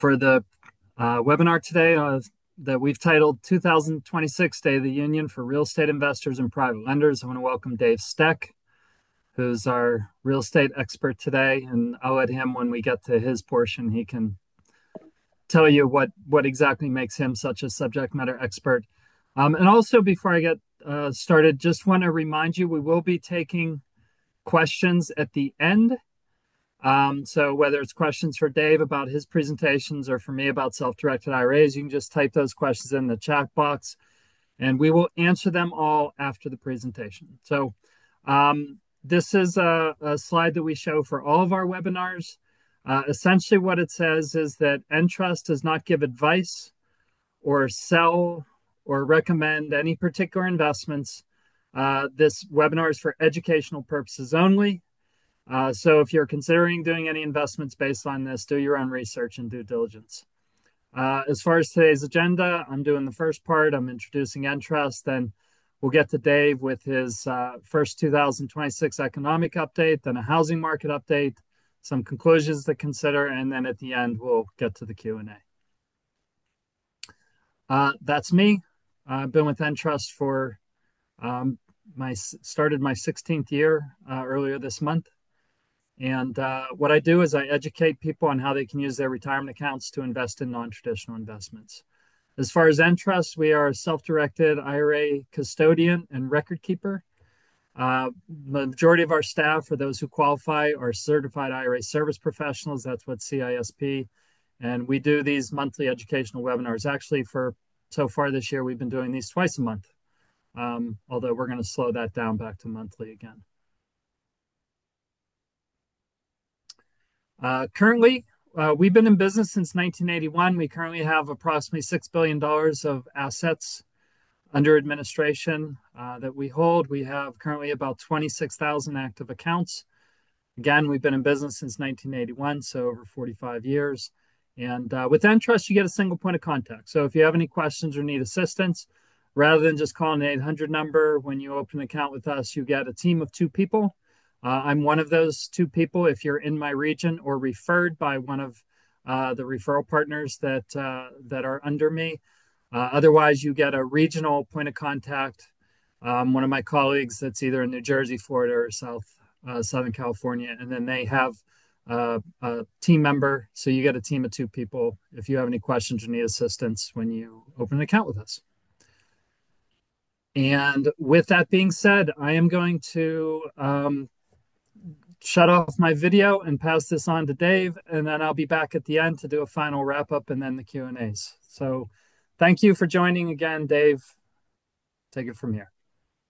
for the webinar today that we've titled 2026 State of the Union for Real Estate Investors and Private Lenders. I want to welcome Dave Steck, who's our real estate expert today. And I'll let him, when we get to his portion, he can tell you what exactly makes him such a subject matter expert. And also, before I get started, just want to remind you we will be taking questions at the end. So whether it's questions for Dave about his presentations or for me about self-directed IRAs, you can just type those questions in the chat box and we will answer them all after the presentation. So this is a slide that we show for all of our webinars. Essentially what it says is that Entrust does not give advice or sell or recommend any particular investments. This webinar is for educational purposes only. So if you're considering doing any investments based on this, do your own research and due diligence. As far as today's agenda, I'm doing the first part. I'm introducing Entrust. Then we'll get to Dave with his first 2026 economic update, then a housing market update, some conclusions to consider, and then at the end, we'll get to the Q&A. That's me. I've been with Entrust for started my 16th year earlier this month. And what I do is I educate people on how they can use their retirement accounts to invest in non-traditional investments. As far as Entrust, we are a self-directed IRA custodian and record keeper. The majority of our staff, for those who qualify, are certified IRA service professionals. That's what CISP. And we do these monthly educational webinars. Actually, for so far this year, we've been doing these twice a month, although we're going to slow that down back to monthly again. Currently, we've been in business since 1981. We currently have approximately $6 billion of assets under administration that we hold. We have currently about 26,000 active accounts. Again, we've been in business since 1981, so over 45 years. And with Entrust, you get a single point of contact. So if you have any questions or need assistance, rather than just calling an 800 number, when you open an account with us, you get a team of 2 people. I'm one of those 2 people if you're in my region or referred by one of the referral partners that are under me. Otherwise, you get a regional point of contact. One of my colleagues that's either in New Jersey, Florida, or Southern California, and then they have a team member. So you get a team of 2 people if you have any questions or need assistance when you open an account with us. And with that being said, I am going to shut off my video and pass this on to Dave, and then I'll be back at the end to do a final wrap up and then the Q&As. So thank you for joining again, Dave. Take it from here.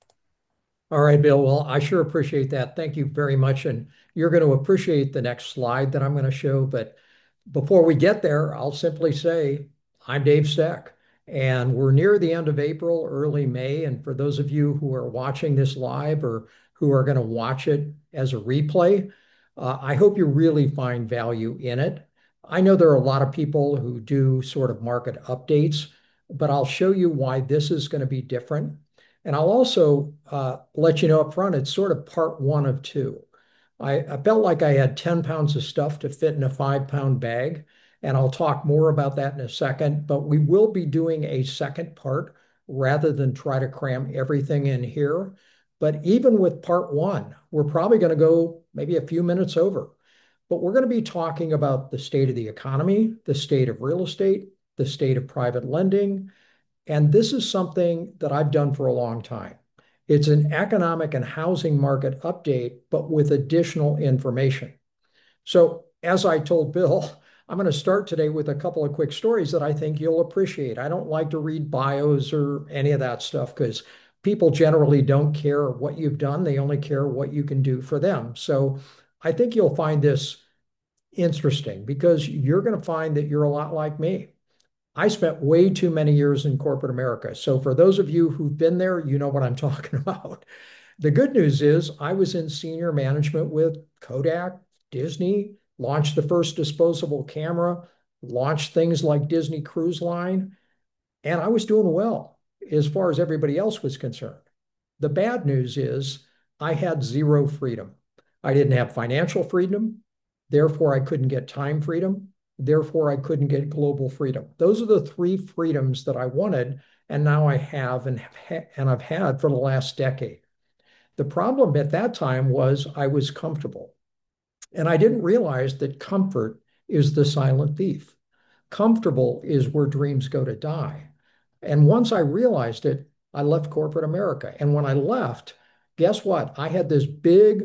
All right, Bill. Well, I sure appreciate that. Thank you very much. And you're going to appreciate the next slide that I'm going to show. But before we get there, I'll simply say I'm Dave Steck, and we're near the end of April, early May. And for those of you who are watching this live or who are going to watch it as a replay, I hope you really find value in it. I know there are a lot of people who do sort of market updates, but I'll show you why this is going to be different. And I'll also let you know up front, it's sort of part 1 of 2. I felt like I had 10 pounds of stuff to fit in a 5-pound bag, and I'll talk more about that in a second, but we will be doing a second part rather than try to cram everything in here. But even with part 1, we're probably going to go maybe a few minutes over. But we're going to be talking about the state of the economy, the state of real estate, the state of private lending. And this is something that I've done for a long time. It's an economic and housing market update, but with additional information. So as I told Bill, I'm going to start today with a couple of quick stories that I think you'll appreciate. I don't like to read bios or any of that stuff because people generally don't care what you've done. They only care what you can do for them. So I think you'll find this interesting because you're going to find that you're a lot like me. I spent way too many years in corporate America. So for those of you who've been there, you know what I'm talking about. The good news is I was in senior management with Kodak, Disney, launched the first disposable camera, launched things like Disney Cruise Line, and I was doing well as far as everybody else was concerned. The bad news is I had zero freedom. I didn't have financial freedom, therefore I couldn't get time freedom. Therefore, I couldn't get global freedom. Those are the three freedoms that I wanted, and now I have and I've had for the last decade. The problem at that time was I was comfortable, and I didn't realize that comfort is the silent thief. Comfortable is where dreams go to die. And once I realized it, I left corporate America. And when I left, guess what? I had this big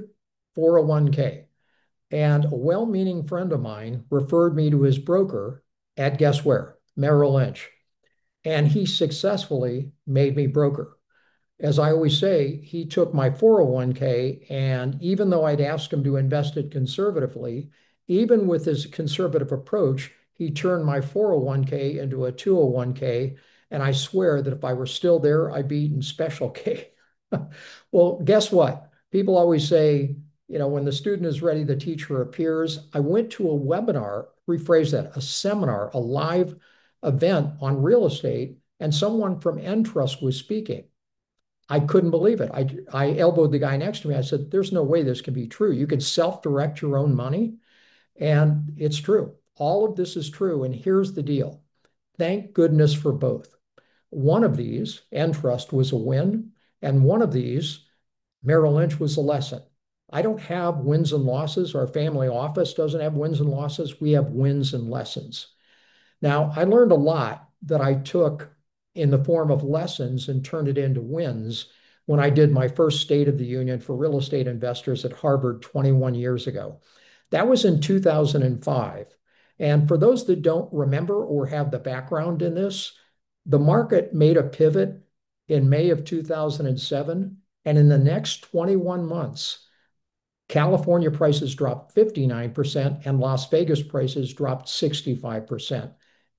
401k. And a well meaning friend of mine referred me to his broker at guess where? Merrill Lynch. And he successfully made me broker. As I always say, he took my 401k, and even though I'd asked him to invest it conservatively, even with his conservative approach, he turned my 401k into a 201k. And I swear that if I were still there, I'd be eating special K. Well, guess what? People always say, when the student is ready, the teacher appears. I went to a webinar, rephrase that, a seminar, a live event on real estate, and someone from Entrust was speaking. I couldn't believe it. I elbowed the guy next to me. I said, there's no way this can be true. You can self-direct your own money. And it's true. All of this is true. And here's the deal. Thank goodness for both. One of these, Entrust, was a win. And one of these, Merrill Lynch, was a lesson. I don't have wins and losses. Our family office doesn't have wins and losses. We have wins and lessons. Now, I learned a lot that I took in the form of lessons and turned it into wins when I did my first State of the Union for real estate investors at Harvard 21 years ago. That was in 2005. And for those that don't remember or have the background in this, the market made a pivot in May of 2007. And in the next 21 months, California prices dropped 59% and Las Vegas prices dropped 65%.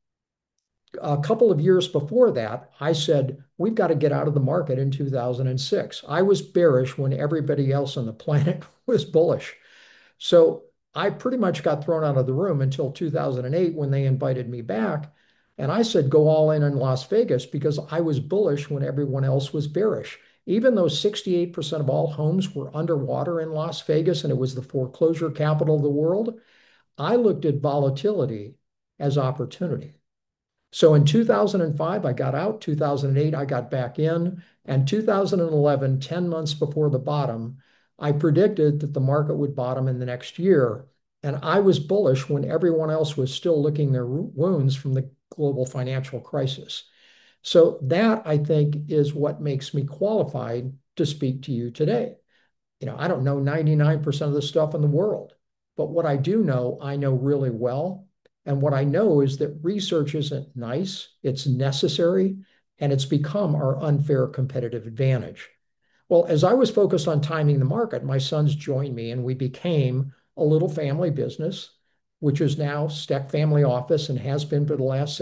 A couple of years before that, I said, we've got to get out of the market in 2006. I was bearish when everybody else on the planet was bullish. So I pretty much got thrown out of the room until 2008 when they invited me back. And I said, go all in Las Vegas because I was bullish when everyone else was bearish. Even though 68% of all homes were underwater in Las Vegas and it was the foreclosure capital of the world, I looked at volatility as opportunity. So in 2005, I got out. 2008, I got back in. And 2011, 10 months before the bottom, I predicted that the market would bottom in the next year. And I was bullish when everyone else was still licking their wounds from the global financial crisis. So that, I think, is what makes me qualified to speak to you today. I don't know 99% of the stuff in the world, but what I do know, I know really well. And what I know is that research isn't nice, it's necessary, and it's become our unfair competitive advantage. Well, as I was focused on timing the market, my sons joined me and we became a little family business, which is now Steck Family Office and has been for the last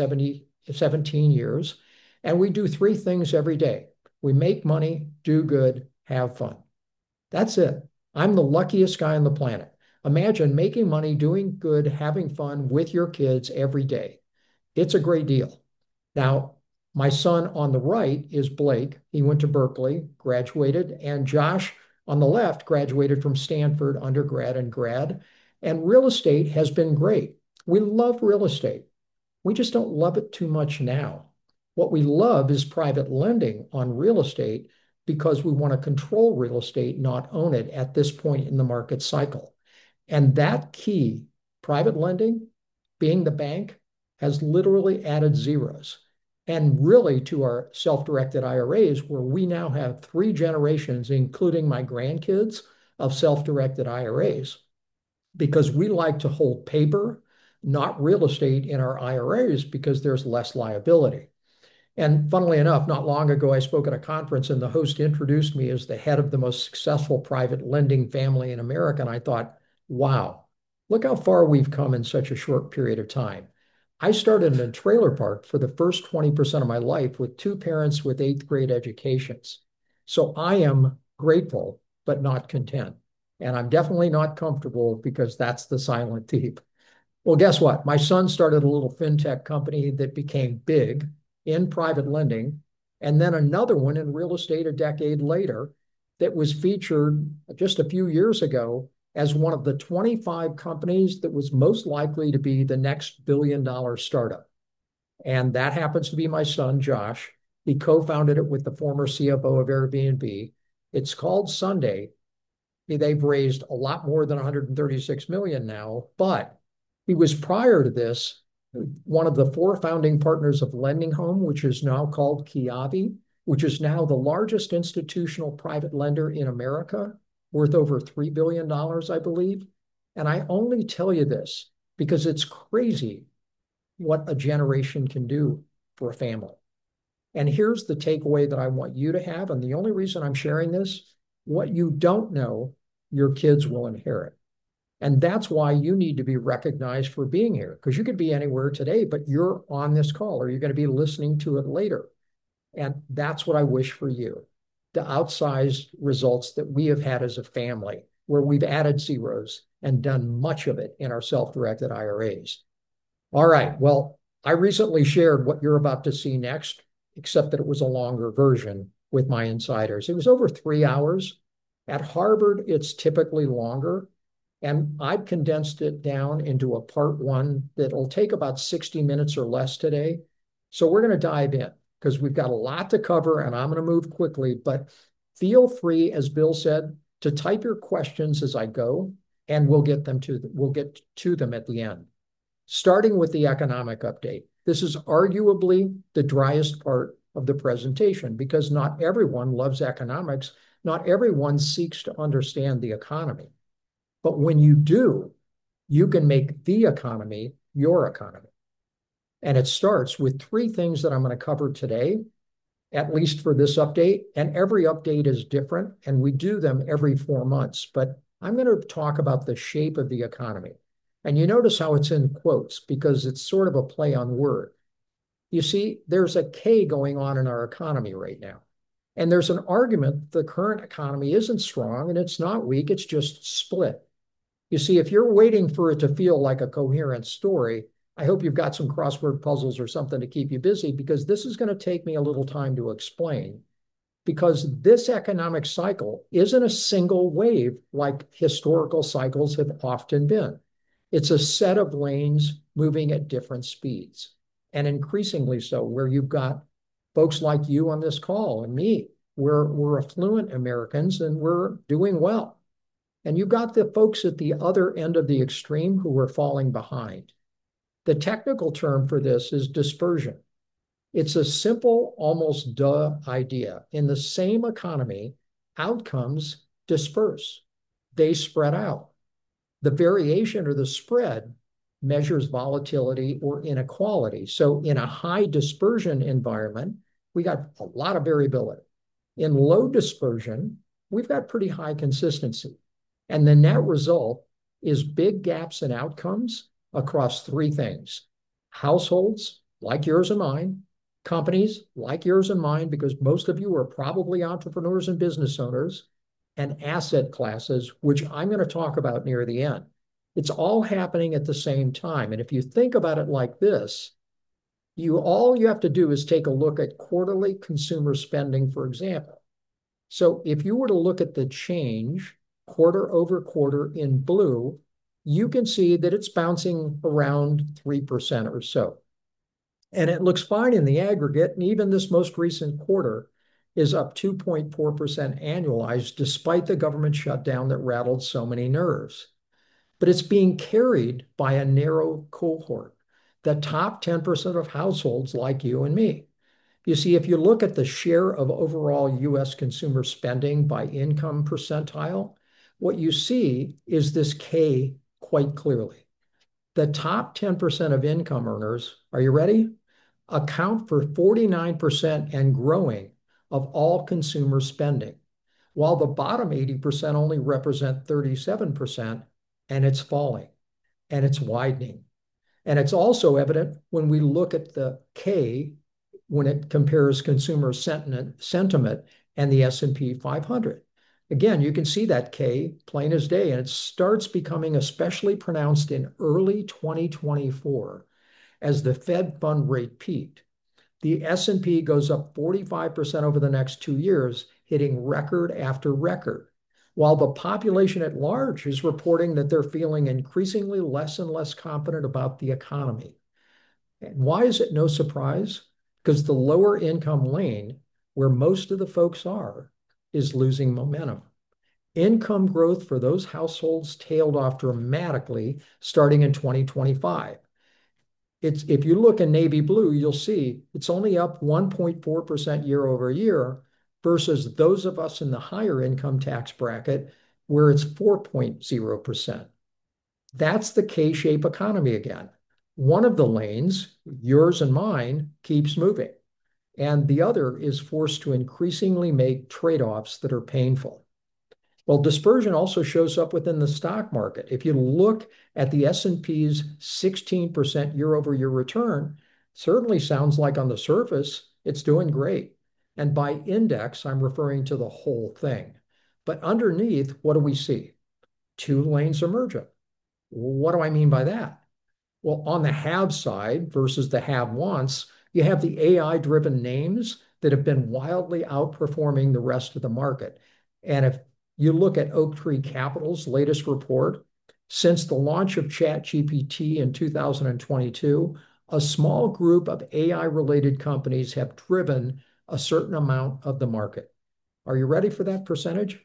17 years. And we do three things every day. We make money, do good, have fun. That's it. I'm the luckiest guy on the planet. Imagine making money, doing good, having fun with your kids every day. It's a great deal. Now, my son on the right is Blake. He went to Berkeley, graduated, and Josh on the left graduated from Stanford undergrad and grad. And real estate has been great. We love real estate. We just don't love it too much now. What we love is private lending on real estate because we want to control real estate, not own it at this point in the market cycle. And that key, private lending, being the bank, has literally added zeros. And really to our self-directed IRAs, where we now have three generations, including my grandkids, of self-directed IRAs, because we like to hold paper, not real estate in our IRAs because there's less liability. And funnily enough, not long ago, I spoke at a conference and the host introduced me as the head of the most successful private lending family in America. And I thought, wow, look how far we've come in such a short period of time. I started in a trailer park for the first 20% of my life with two parents with eighth grade educations. So I am grateful, but not content. And I'm definitely not comfortable because that's the silent thief. Well, guess what? My son started a little fintech company that became big in private lending, and then another one in real estate a decade later that was featured just a few years ago as one of the 25 companies that was most likely to be the next billion-dollar startup. And that happens to be my son, Josh. He co-founded it with the former CFO of Airbnb. It's called Sunday. They've raised a lot more than 136 million now, but he was prior to this one of the four founding partners of Lending Home, which is now called Kiavi, which is now the largest institutional private lender in America, worth over $3 billion, I believe. And I only tell you this because it's crazy what a generation can do for a family. And here's the takeaway that I want you to have. And the only reason I'm sharing this, what you don't know, your kids will inherit. And that's why you need to be recognized for being here, because you could be anywhere today, but you're on this call or you're going to be listening to it later. And that's what I wish for you. The outsized results that we have had as a family, where we've added zeros and done much of it in our self-directed IRAs. All right. Well, I recently shared what you're about to see next, except that it was a longer version with my insiders. It was over 3 hours. At Harvard, it's typically longer. And I've condensed it down into a part one that'll take about 60 minutes or less today. So we're going to dive in because we've got a lot to cover and I'm going to move quickly. But feel free, as Bill said, to type your questions as I go, and we'll get to them at the end. Starting with the economic update. This is arguably the driest part of the presentation because not everyone loves economics. Not everyone seeks to understand the economy. But when you do, you can make the economy your economy. And it starts with three things that I'm going to cover today, at least for this update. And every update is different, and we do them every 4 months. But I'm going to talk about the shape of the economy. And you notice how it's in quotes because it's sort of a play on word. You see, there's a K going on in our economy right now. And there's an argument the current economy isn't strong and it's not weak, it's just split. You see, if you're waiting for it to feel like a coherent story, I hope you've got some crossword puzzles or something to keep you busy because this is going to take me a little time to explain. Because this economic cycle isn't a single wave like historical cycles have often been. It's a set of lanes moving at different speeds, and increasingly so, where you've got folks like you on this call and me. We're affluent Americans and we're doing well. And you've got the folks at the other end of the extreme who are falling behind. The technical term for this is dispersion. It's a simple, almost duh idea. In the same economy, outcomes disperse. They spread out. The variation or the spread measures volatility or inequality. So in a high dispersion environment, we got a lot of variability. In low dispersion, we've got pretty high consistency. And the net result is big gaps in outcomes across three things: households like yours and mine, companies like yours and mine, because most of you are probably entrepreneurs and business owners, and asset classes, which I'm going to talk about near the end. It's all happening at the same time. And if you think about it like this, all you have to do is take a look at quarterly consumer spending, for example. So if you were to look at the change quarter over quarter in blue, you can see that it's bouncing around 3% or so. And it looks fine in the aggregate. And even this most recent quarter is up 2.4% annualized, despite the government shutdown that rattled so many nerves. But it's being carried by a narrow cohort, the top 10% of households like you and me. You see, if you look at the share of overall US consumer spending by income percentile, what you see is this K quite clearly. The top 10% of income earners, are you ready? Account for 49% and growing of all consumer spending, while the bottom 80% only represent 37%, and it's falling and it's widening. And it's also evident when we look at the K when it compares consumer sentiment and the S&P 500. Again, you can see that K plain as day, and it starts becoming especially pronounced in early 2024 as the Fed fund rate peaked. The S&P goes up 45% over the next 2 years, hitting record after record. while the population at large is reporting that they're feeling increasingly less and less confident about the economy. And why is it no surprise? Because the lower income lane, where most of the folks are, is losing momentum. Income growth for those households tailed off dramatically starting in 2025. If you look in navy blue, you'll see it's only up 1.4% year over year versus those of us in the higher income tax bracket where it's 4.0%. That's the K-shaped economy again. One of the lanes, yours and mine, keeps moving, and the other is forced to increasingly make trade-offs that are painful. Well, dispersion also shows up within the stock market. If you look at the S&P's 16% year over year return, certainly sounds like on the surface it's doing great. And by index, I'm referring to the whole thing. But underneath, what do we see? Two lanes emerging. What do I mean by that? Well, on the have side versus the have wants, you have the AI driven names that have been wildly outperforming the rest of the market. And if you look at Oaktree Capital's latest report, since the launch of ChatGPT in 2022, a small group of AI related companies have driven a certain amount of the market. Are you ready for that percentage?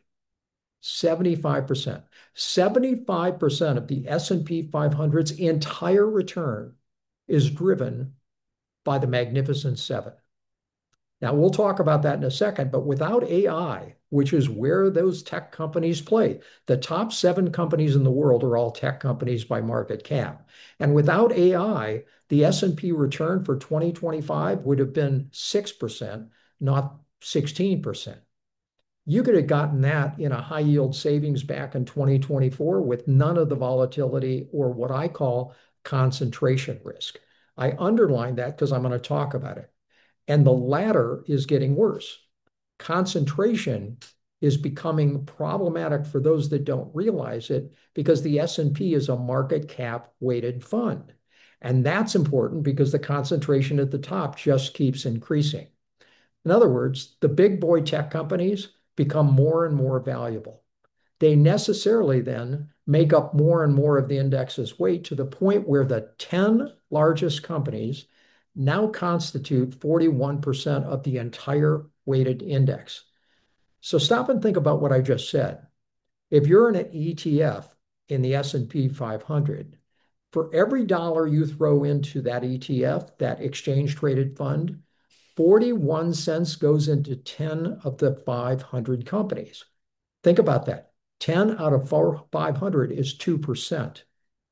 75%. 75% of the S&P 500's entire return is driven by the Magnificent Seven. Now, we'll talk about that in a second, but without AI, which is where those tech companies play, the top 7 companies in the world are all tech companies by market cap. And without AI, the S&P return for 2025 would have been 6%, not 16%. You could have gotten that in a high yield savings back in 2024 with none of the volatility or what I call concentration risk. I underline that because I'm going to talk about it. And the latter is getting worse. Concentration is becoming problematic for those that don't realize it because the S&P is a market cap weighted fund. And that's important because the concentration at the top just keeps increasing. In other words, the big boy tech companies become more and more valuable. They necessarily then make up more and more of the index's weight to the point where the 10 largest companies now constitute 41% of the entire weighted index. So stop and think about what I just said. If you're in an ETF in the S&P 500, for every dollar you throw into that ETF, that exchange traded fund, 41 cents goes into 10 of the 500 companies. Think about that. 10 out of 500 is 2%.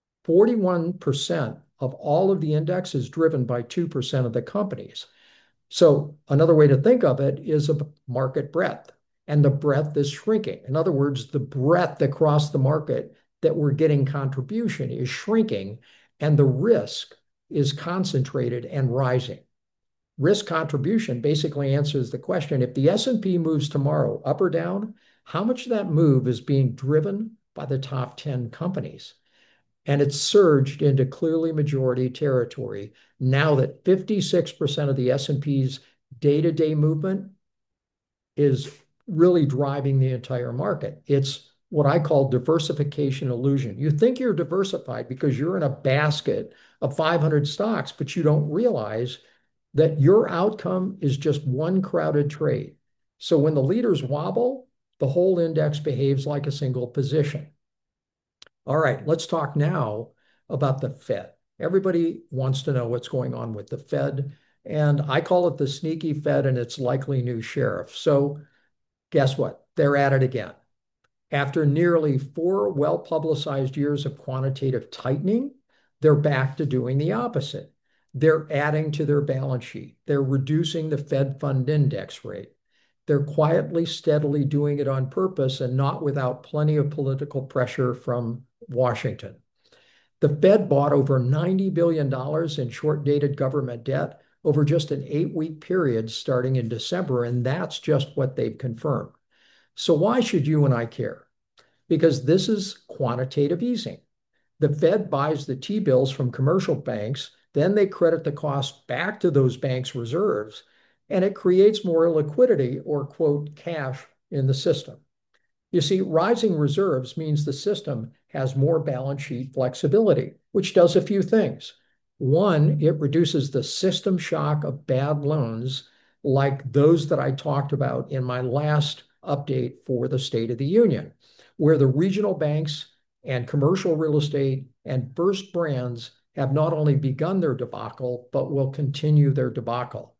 41% of all of the index is driven by 2% of the companies. So another way to think of it is a market breadth, and the breadth is shrinking. In other words, the breadth across the market that we're getting contribution is shrinking, and the risk is concentrated and rising. Risk contribution basically answers the question, if the S&P moves tomorrow up or down, how much of that move is being driven by the top 10 companies? And it's surged into clearly majority territory now that 56% of the S&P's day-to-day movement is really driving the entire market. It's what I call diversification illusion. You think you're diversified because you're in a basket of 500 stocks, but you don't realize that your outcome is just one crowded trade. So when the leaders wobble, the whole index behaves like a single position. All right, let's talk now about the Fed. Everybody wants to know what's going on with the Fed, and I call it the sneaky Fed and its likely new sheriff. So guess what? They're at it again. After nearly 4 well-publicized years of quantitative tightening, they're back to doing the opposite. They're adding to their balance sheet. They're reducing the Fed fund index rate. They're quietly, steadily doing it on purpose and not without plenty of political pressure from Washington. The Fed bought over $90 billion in short-dated government debt over just an 8-week period starting in December, and that's just what they've confirmed. So why should you and I care? Because this is quantitative easing. The Fed buys the T-bills from commercial banks, then they credit the cost back to those banks' reserves, and it creates more liquidity or, quote, cash in the system. You see, rising reserves means the system has more balance sheet flexibility, which does a few things. One, it reduces the system shock of bad loans like those that I talked about in my last update for the State of the Union, where the regional banks and commercial real estate and First Brands have not only begun their debacle, but will continue their debacle.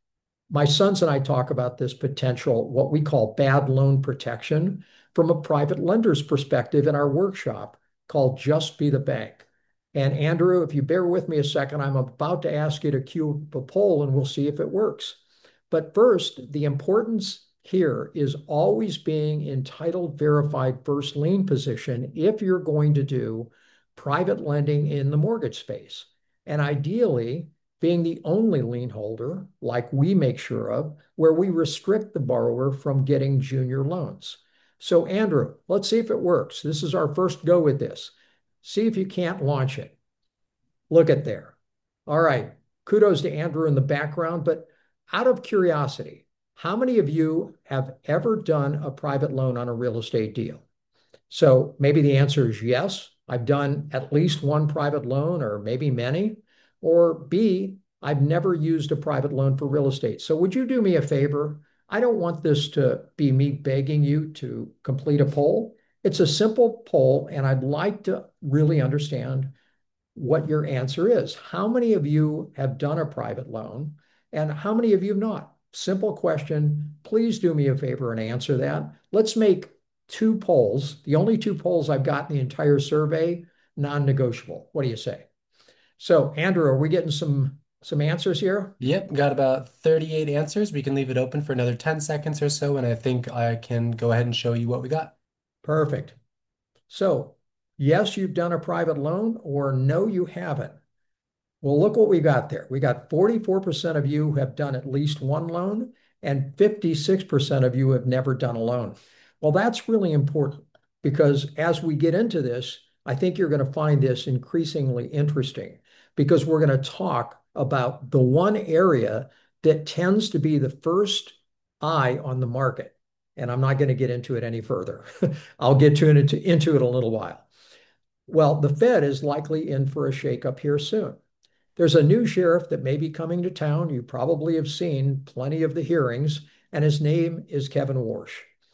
My sons and I talk about this potential, what we call bad loan protection, from a private lender's perspective in our workshop called Just Be the Bank. And Andrew, if you bear with me a second, I'm about to ask you to cue a poll and we'll see if it works. But first, the importance here is always being entitled verified first lien position if you're going to do private lending in the mortgage space. And ideally, being the only lien holder, like we make sure of, where we restrict the borrower from getting junior loans. So, Andrew, let's see if it works. This is our first go with this. See if you can't launch it. Look at there. All right. Kudos to Andrew in the background. But out of curiosity, how many of you have ever done a private loan on a real estate deal? So maybe the answer is yes. I've done at least one private loan or maybe many. Or B, I've never used a private loan for real estate. So would you do me a favor? I don't want this to be me begging you to complete a poll. It's a simple poll, and I'd like to really understand what your answer is. How many of you have done a private loan, and how many of you have not? Simple question. Please do me a favor and answer that. Let's make two polls, the only two polls I've got in the entire survey, non-negotiable. What do you say? So, Andrew, are we getting some answers here? Yep, got about 38 answers. We can leave it open for another 10 seconds or so, and I think I can go ahead and show you what we got. Perfect. So, yes, you've done a private loan, or no, you haven't. Well, look what we got there. We got 44% of you have done at least one loan, and 56% of you have never done a loan. Well, that's really important because as we get into this, I think you're going to find this increasingly interesting because we're going to talk about the one area that tends to be the first eye on the market. And I'm not going to get into it any further. I'll get into it a little while. Well, the Fed is likely in for a shakeup here soon. There's a new sheriff that may be coming to town. You probably have seen plenty of the hearings, and his name is Kevin Warsh.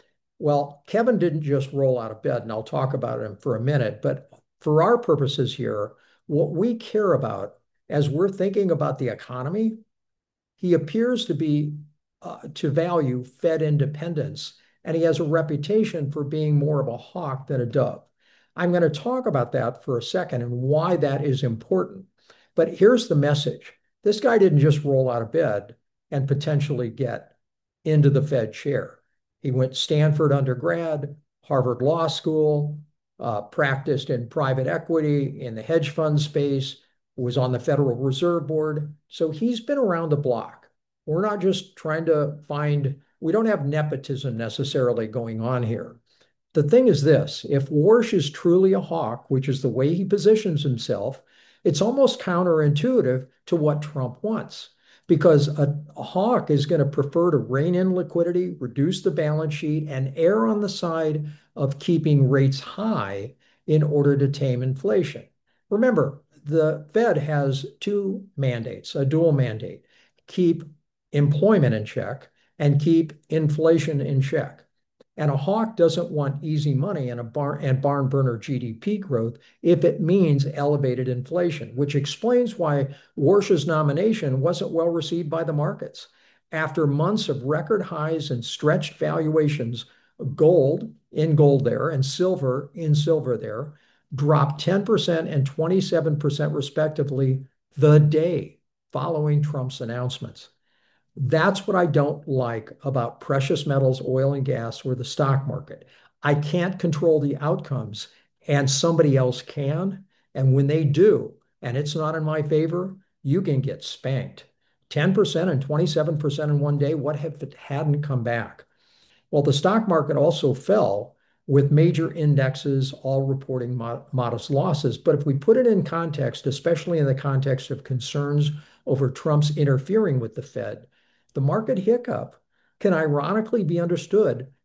Well, Kevin didn't just roll out of bed, and I'll talk about him for a minute, but for our purposes here, what we care about as we're thinking about the economy, he appears to value Fed independence, and he has a reputation for being more of a hawk than a dove. I'm going to talk about that for a second and why that is important. But here's the message. This guy didn't just roll out of bed and potentially get into the Fed chair. He went Stanford undergrad, Harvard Law School, practiced in private equity, in the hedge fund space, was on the Federal Reserve Board. So he's been around the block. We're not just trying to we don't have nepotism necessarily going on here. The thing is this, if Warsh is truly a hawk, which is the way he positions himself, it's almost counterintuitive to what Trump wants because a hawk is going to prefer to rein in liquidity, reduce the balance sheet, and err on the side of keeping rates high in order to tame inflation. Remember, the Fed has two mandates, a dual mandate, keep employment in check and keep inflation in check. And a hawk doesn't want easy money and barn burner GDP growth if it means elevated inflation, which explains why Warsh's nomination wasn't well received by the markets. After months of record highs and stretched valuations, gold in gold there and silver in silver there dropped 10% and 27% respectively the day following Trump's announcements. That's what I don't like about precious metals, oil and gas, or the stock market. I can't control the outcomes, and somebody else can. And when they do, and it's not in my favor, you can get spanked. 10% and 27% in one day. What if it hadn't come back? Well, the stock market also fell with major indexes all reporting modest losses. But if we put it in context, especially in the context of concerns over Trump's interfering with the Fed, the market hiccup can ironically be understood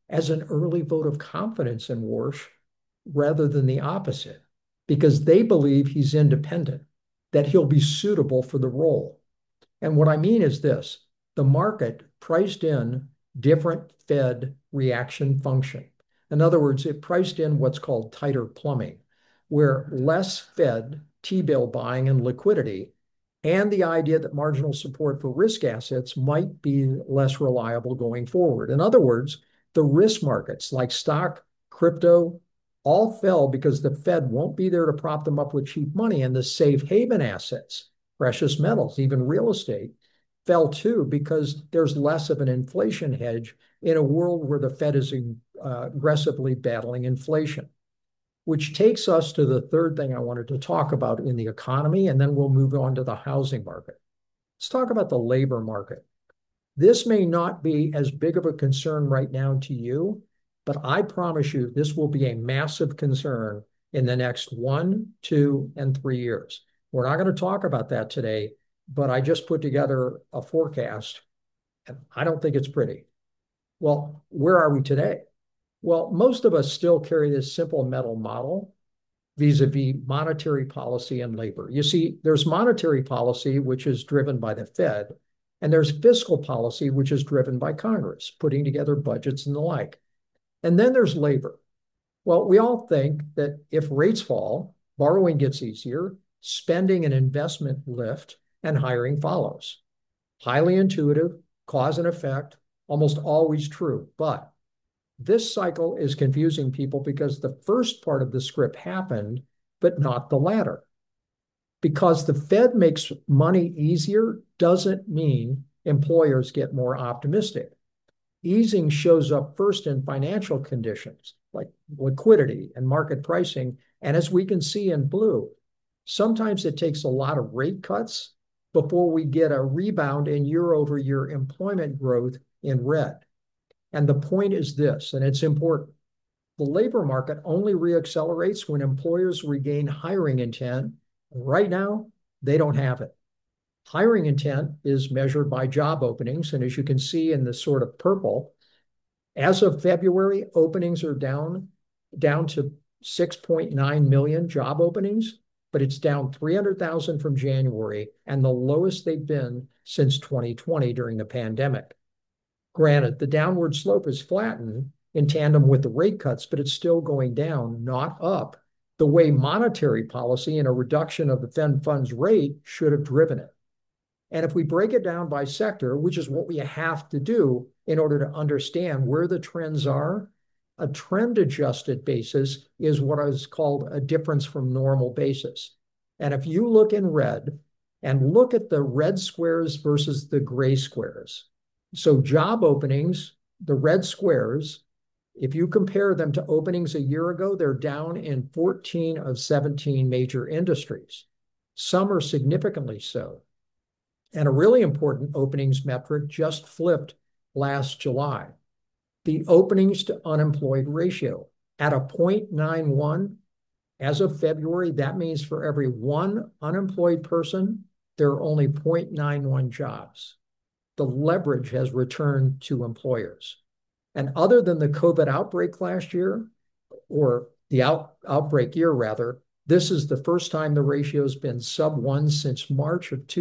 as an early vote of confidence in Warsh rather than the opposite, because they believe he's independent, that he'll be suitable for the role. And what I mean is this: the market priced in different Fed reaction function. In other words, it priced in what's called tighter plumbing, where less Fed T-bill buying and liquidity, and the idea that marginal support for risk assets might be less reliable going forward. In other words, the risk markets like stock, crypto, all fell because the Fed won't be there to prop them up with cheap money, and the safe haven assets, precious metals, even real estate, fell too because there's less of an inflation hedge in a world where the Fed is aggressively battling inflation. Which takes us to the third thing I wanted to talk about in the economy, and then we'll move on to the housing market. Let's talk about the labor market. This may not be as big of a concern right now to you, but I promise you this will be a massive concern in the next 1, 2, and 3 years. We're not going to talk about that today, but I just put together a forecast, and I don't think it's pretty. Well, where are we today? Well, most of us still carry this simple mental model vis-a-vis monetary policy and labor. You see, there's monetary policy, which is driven by the Fed, and there's fiscal policy, which is driven by Congress, putting together budgets and the like. And then there's labor. Well, we all think that if rates fall, borrowing gets easier, spending and investment lift, and hiring follows. Highly intuitive, cause and effect, almost always true. But this cycle is confusing people because the first part of the script happened, but not the latter. Because the Fed makes money easier doesn't mean employers get more optimistic. Easing shows up first in financial conditions like liquidity and market pricing. And as we can see in blue, sometimes it takes a lot of rate cuts before we get a rebound in year-over-year employment growth in red. And the point is this, and it's important. The labor market only reaccelerates when employers regain hiring intent. Right now, they don't have it. Hiring intent is measured by job openings, and as you can see in the sort of purple, as of February, openings are down to 6.9 million job openings, but it's down 300,000 from January and the lowest they've been since 2020 during the pandemic. Granted, the downward slope is flattened in tandem with the rate cuts, but it's still going down, not up, the way monetary policy and a reduction of the Fed funds rate should have driven it. And if we break it down by sector, which is what we have to do in order to understand where the trends are, a trend-adjusted basis is what is called a difference from normal basis. And if you look in red and look at the red squares versus the gray squares, so job openings, the red squares, if you compare them to openings a year ago, they're down in 14 of 17 major industries. Some are significantly so. And a really important openings metric just flipped last July. The openings to unemployed ratio at a 0.91 as of February, that means for every one unemployed person, there are only 0.91 jobs. The leverage has returned to employers. And other than the COVID outbreak last year, or the outbreak year rather, this is the first time the ratio has been sub 1 since March of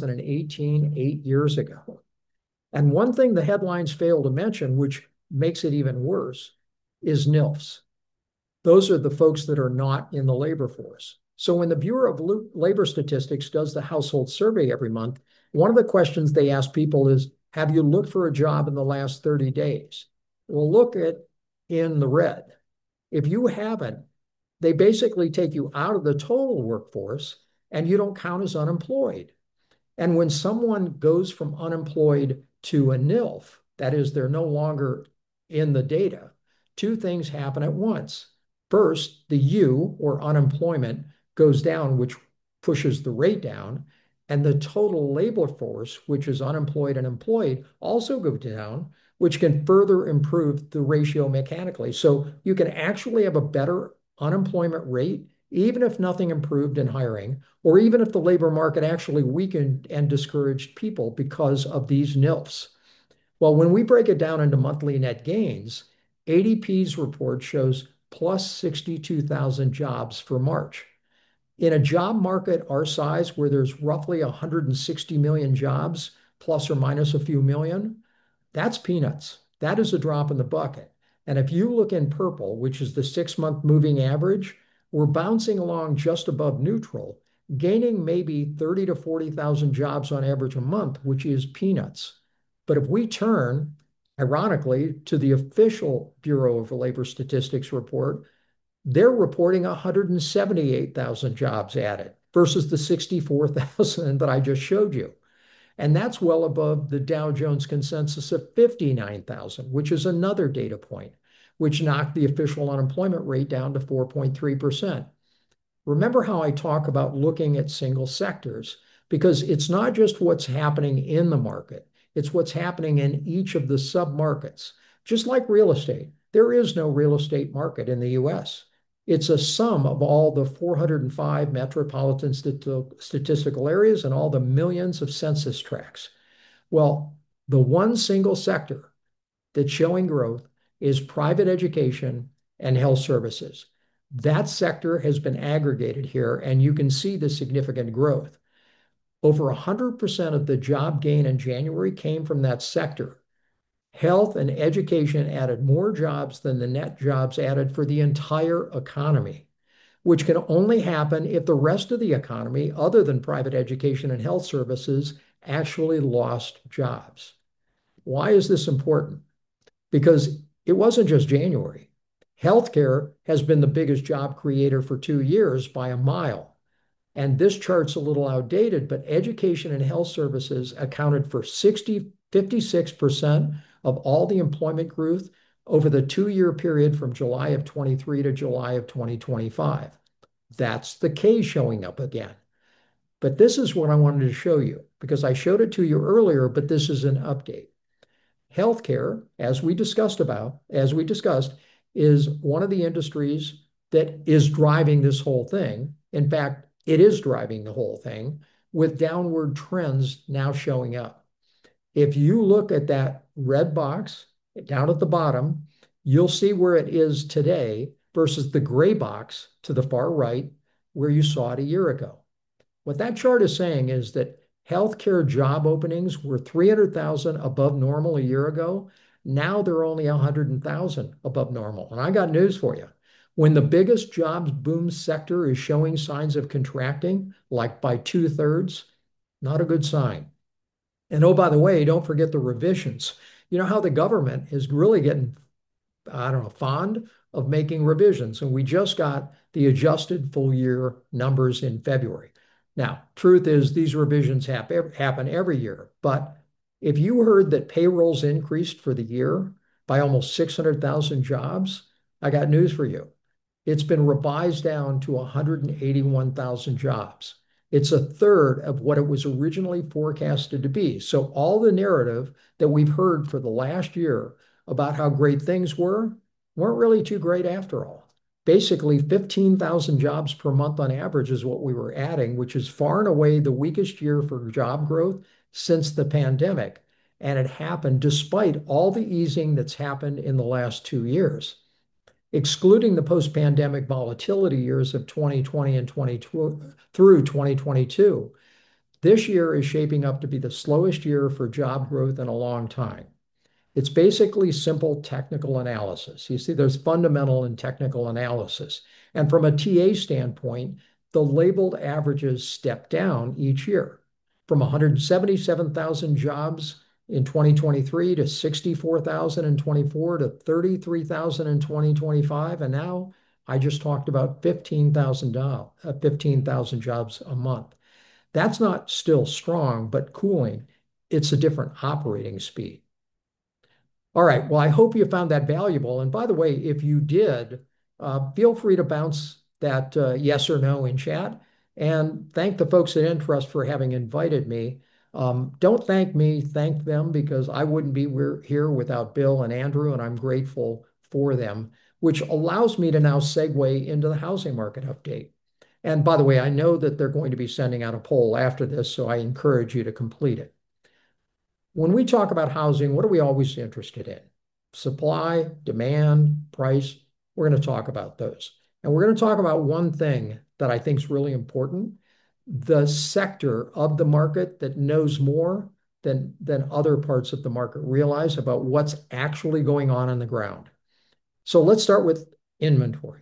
2018, 8 years ago. And one thing the headlines fail to mention, which makes it even worse, is NILFs. Those are the folks that are not in the labor force. So when the Bureau of Labor Statistics does the household survey every month, one of the questions they ask people is, have you looked for a job in the last 30 days? Well, look at in the red. If you haven't, they basically take you out of the total workforce and you don't count as unemployed. And when someone goes from unemployed to a NILF, that is, they're no longer in the data, two things happen at once. First, the U, or unemployment, goes down, which pushes the rate down, and the total labor force, which is unemployed and employed, also go down, which can further improve the ratio mechanically. So you can actually have a better unemployment rate, even if nothing improved in hiring, or even if the labor market actually weakened and discouraged people because of these NILFs. Well, when we break it down into monthly net gains, ADP's report shows plus 62,000 jobs for March. In a job market our size, where there's roughly 160 million jobs, plus or minus a few million, that's peanuts. That is a drop in the bucket. And if you look in purple, which is the 6-month moving average, we're bouncing along just above neutral, gaining maybe 30 to 40,000 jobs on average a month, which is peanuts. But if we turn, ironically, to the official Bureau of Labor Statistics report, they're reporting 178,000 jobs added versus the 64,000 that I just showed you. And that's well above the Dow Jones consensus of 59,000, which is another data point, which knocked the official unemployment rate down to 4.3%. Remember how I talk about looking at single sectors, because it's not just what's happening in the market, it's what's happening in each of the sub-markets. Just like real estate, there is no real estate market in the US. It's a sum of all the 405 metropolitan statistical areas and all the millions of census tracts. Well, the one single sector that's showing growth is private education and health services. That sector has been aggregated here, and you can see the significant growth. Over 100% of the job gain in January came from that sector. Health and education added more jobs than the net jobs added for the entire economy, which can only happen if the rest of the economy, other than private education and health services, actually lost jobs. Why is this important? Because it wasn't just January. Healthcare has been the biggest job creator for 2 years by a mile. And this chart's a little outdated, but education and health services accounted for 56% of all the employment growth over the 2-year period from July of 23 to July of 2025. That's the K showing up again. But this is what I wanted to show you, because I showed it to you earlier, but this is an update. Healthcare, as we discussed, is one of the industries that is driving this whole thing. In fact, it is driving the whole thing, with downward trends now showing up. If you look at that red box down at the bottom, you'll see where it is today versus the gray box to the far right, where you saw it a year ago. What that chart is saying is that healthcare job openings were 300,000 above normal a year ago. Now they're only 100,000 above normal. And I got news for you. When the biggest jobs boom sector is showing signs of contracting, like by 2/3, not a good sign. And oh, by the way, don't forget the revisions. You know how the government is really getting, I don't know, fond of making revisions. And we just got the adjusted full year numbers in February. Now, truth is, these revisions happen every year. But if you heard that payrolls increased for the year by almost 600,000 jobs, I got news for you. It's been revised down to 181,000 jobs. It's a third of what it was originally forecasted to be. So all the narrative that we've heard for the last year about how great things weren't really too great after all. Basically, 15,000 jobs per month on average is what we were adding, which is far and away the weakest year for job growth since the pandemic. And it happened despite all the easing that's happened in the last 2 years. Excluding the post-pandemic volatility years of 2020 and 22 through 2022, this year is shaping up to be the slowest year for job growth in a long time. It's basically simple technical analysis. You see, there's fundamental and technical analysis. And from a TA standpoint, the labeled averages step down each year from 177,000 jobs in 2023 to 64,000 in 24 to 33,000 in 2025. And now I just talked about 15,000 jobs a month. That's not still strong, but cooling. It's a different operating speed. All right. Well, I hope you found that valuable. And by the way, if you did, feel free to bounce that yes or no in chat. And thank the folks at Intrust for having invited me. Don't thank me, thank them, because I wouldn't be here without Bill and Andrew, and I'm grateful for them, which allows me to now segue into the housing market update. And by the way, I know that they're going to be sending out a poll after this, so I encourage you to complete it. When we talk about housing, what are we always interested in? Supply, demand, price. We're going to talk about those. And we're going to talk about one thing that I think is really important, the sector of the market that knows more than other parts of the market realize about what's actually going on the ground. So let's start with inventory.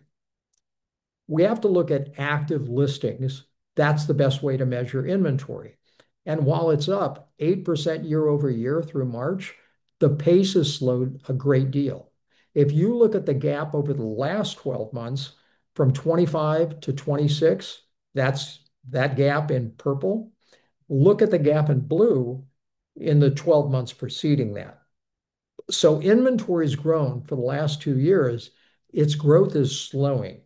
We have to look at active listings. That's the best way to measure inventory. And while it's up 8% year over year through March, the pace has slowed a great deal. If you look at the gap over the last 12 months from 25 to 26, that's that gap in purple. Look at the gap in blue in the 12 months preceding that. So inventory has grown for the last 2 years. Its growth is slowing.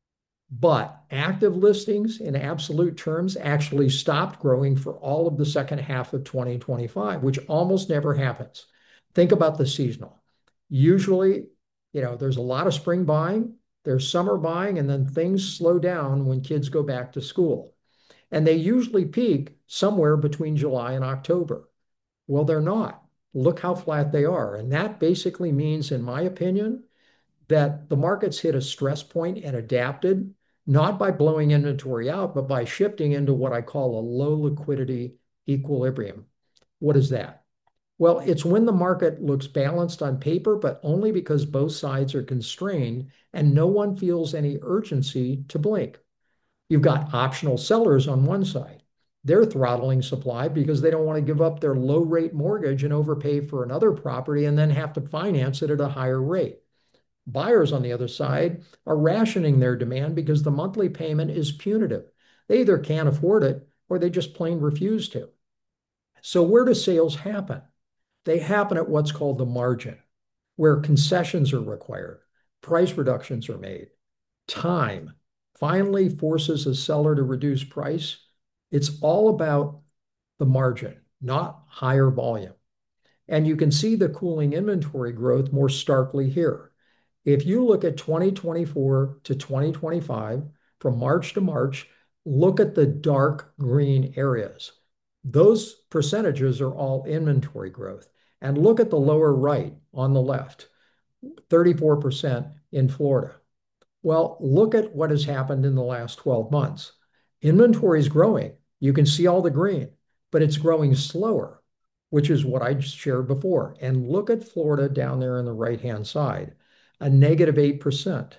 But active listings in absolute terms actually stopped growing for all of the second half of 2025, which almost never happens. Think about the seasonal. Usually, there's a lot of spring buying, there's summer buying, and then things slow down when kids go back to school. And they usually peak somewhere between July and October. Well, they're not. Look how flat they are. And that basically means, in my opinion, that the market's hit a stress point and adapted, not by blowing inventory out, but by shifting into what I call a low liquidity equilibrium. What is that? Well, it's when the market looks balanced on paper, but only because both sides are constrained and no one feels any urgency to blink. You've got optional sellers on one side. They're throttling supply because they don't want to give up their low rate mortgage and overpay for another property and then have to finance it at a higher rate. Buyers on the other side are rationing their demand because the monthly payment is punitive. They either can't afford it or they just plain refuse to. So where do sales happen? They happen at what's called the margin, where concessions are required, price reductions are made. Time finally forces a seller to reduce price. It's all about the margin, not higher volume. And you can see the cooling inventory growth more starkly here. If you look at 2024 to 2025, from March to March, look at the dark green areas. Those percentages are all inventory growth. And look at the lower right on the left, 34% in Florida. Well, look at what has happened in the last 12 months. Inventory is growing. You can see all the green, but it's growing slower, which is what I shared before. And look at Florida down there on the right-hand side, a negative 8%.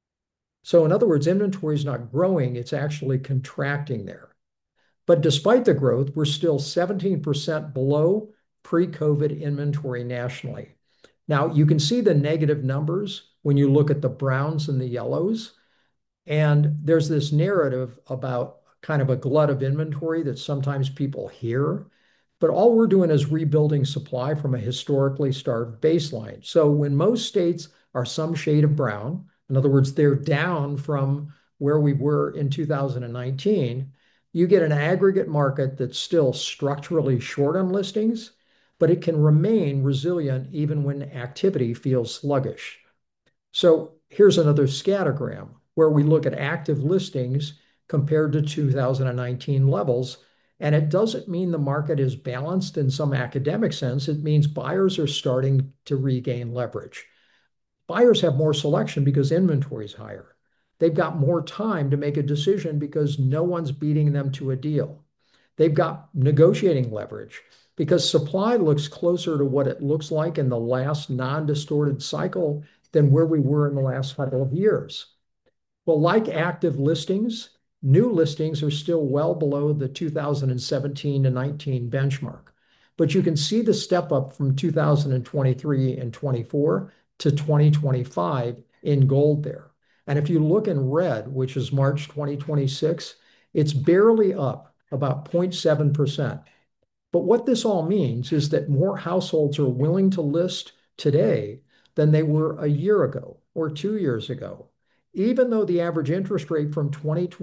So in other words, inventory is not growing, it's actually contracting there. But despite the growth, we're still 17% below pre-COVID inventory nationally. Now, you can see the negative numbers when you look at the browns and the yellows. And there's this narrative about kind of a glut of inventory that sometimes people hear. But all we're doing is rebuilding supply from a historically starved baseline. So when most states are some shade of brown, in other words, they're down from where we were in 2019, you get an aggregate market that's still structurally short on listings, but it can remain resilient even when activity feels sluggish. So here's another scattergram where we look at active listings compared to 2019 levels. And it doesn't mean the market is balanced in some academic sense. It means buyers are starting to regain leverage. Buyers have more selection because inventory is higher. They've got more time to make a decision because no one's beating them to a deal. They've got negotiating leverage because supply looks closer to what it looks like in the last non-distorted cycle than where we were in the last couple of years. Well, like active listings, new listings are still well below the 2017 to 19 benchmark. But you can see the step up from 2023 and 24 to 2025 in gold there. And if you look in red, which is March 2026, it's barely up about 0.7%. But what this all means is that more households are willing to list today than they were a year ago or 2 years ago, even though the average interest rate from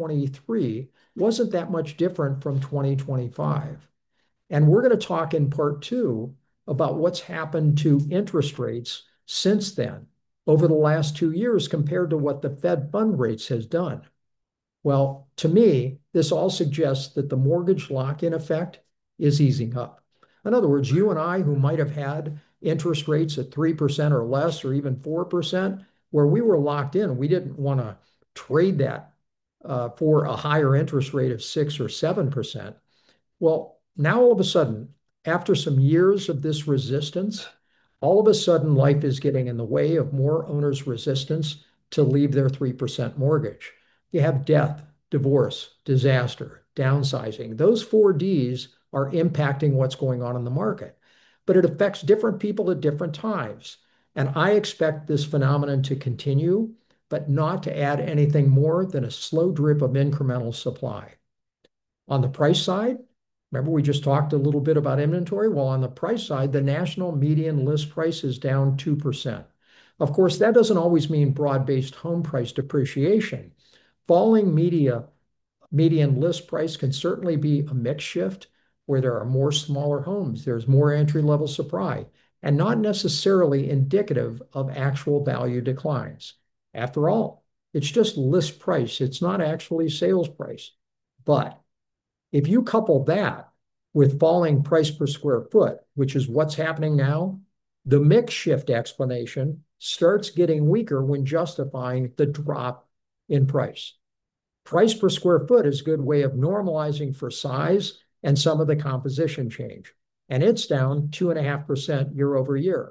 2023 wasn't that much different from 2025. And we're going to talk in part two about what's happened to interest rates since then over the last 2 years compared to what the Fed fund rates has done. Well, to me, this all suggests that the mortgage lock-in effect is easing up. In other words, you and I, who might have had interest rates at 3% or less, or even 4%, where we were locked in. We didn't want to trade that for a higher interest rate of 6 or 7%. Well, now all of a sudden, after some years of this resistance, all of a sudden life is getting in the way of more owners' resistance to leave their 3% mortgage. You have death, divorce, disaster, downsizing. Those 4 Ds are impacting what's going on in the market, but it affects different people at different times. And I expect this phenomenon to continue, but not to add anything more than a slow drip of incremental supply. On the price side, remember we just talked a little bit about inventory? Well, on the price side, the national median list price is down 2%. Of course, that doesn't always mean broad-based home price depreciation. Falling median list price can certainly be a mix shift where there are more smaller homes, there's more entry-level supply, and not necessarily indicative of actual value declines. After all, it's just list price. It's not actually sales price. But if you couple that with falling price per square foot, which is what's happening now, the mix shift explanation starts getting weaker when justifying the drop in price. Price per square foot is a good way of normalizing for size and some of the composition change. And it's down 2.5% year over year.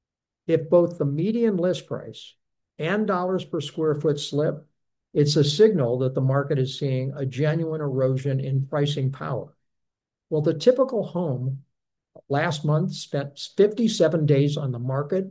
If both the median list price and dollars per square foot slip, it's a signal that the market is seeing a genuine erosion in pricing power. Well, the typical home last month spent 57 days on the market,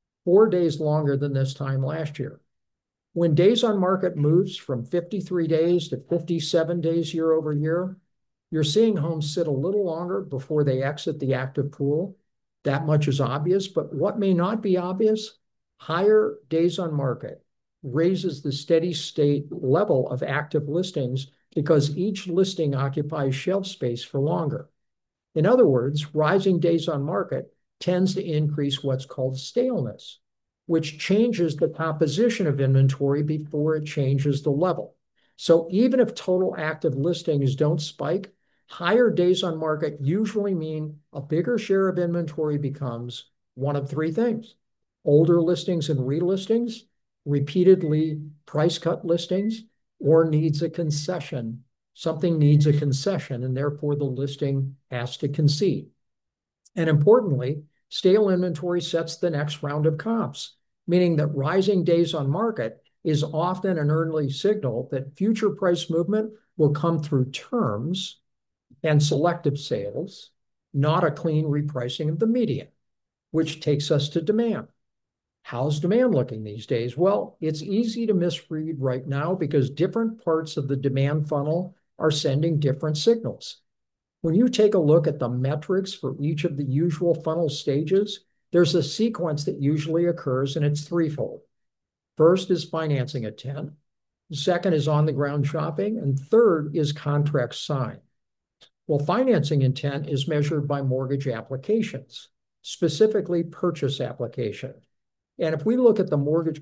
4 days longer than this time last year. When days on market moves from 53 days to 57 days year over year, you're seeing homes sit a little longer before they exit the active pool. That much is obvious, but what may not be obvious? Higher days on market raises the steady state level of active listings because each listing occupies shelf space for longer. In other words, rising days on market tends to increase what's called staleness, which changes the composition of inventory before it changes the level. So even if total active listings don't spike, higher days on market usually mean a bigger share of inventory becomes one of 3 things: older listings and relistings, repeatedly price cut listings, or needs a concession. Something needs a concession, and therefore the listing has to concede. And importantly, stale inventory sets the next round of comps, meaning that rising days on market is often an early signal that future price movement will come through terms and selective sales, not a clean repricing of the median, which takes us to demand. How's demand looking these days? Well, it's easy to misread right now because different parts of the demand funnel are sending different signals. When you take a look at the metrics for each of the usual funnel stages, there's a sequence that usually occurs, and it's threefold. First is financing intent. Second is on-the-ground shopping. And third is contract signed. Well, financing intent is measured by mortgage applications, specifically purchase application. And if we look at the Mortgage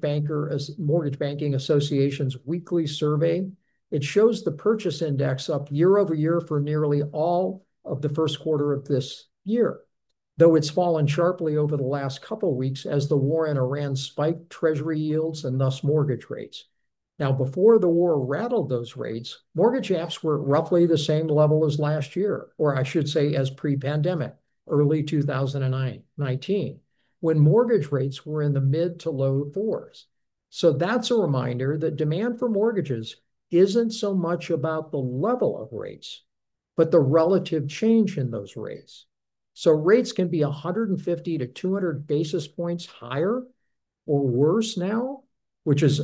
Banking Association's weekly survey, it shows the purchase index up year over year for nearly all of the first quarter of this year, though it's fallen sharply over the last couple of weeks as the war in Iran spiked Treasury yields and thus mortgage rates. Now, before the war rattled those rates, mortgage apps were at roughly the same level as last year, or I should say as pre-pandemic, early 2019, when mortgage rates were in the mid to low 4s. So that's a reminder that demand for mortgages isn't so much about the level of rates, but the relative change in those rates. So rates can be 150 to 200 basis points higher or worse now, which is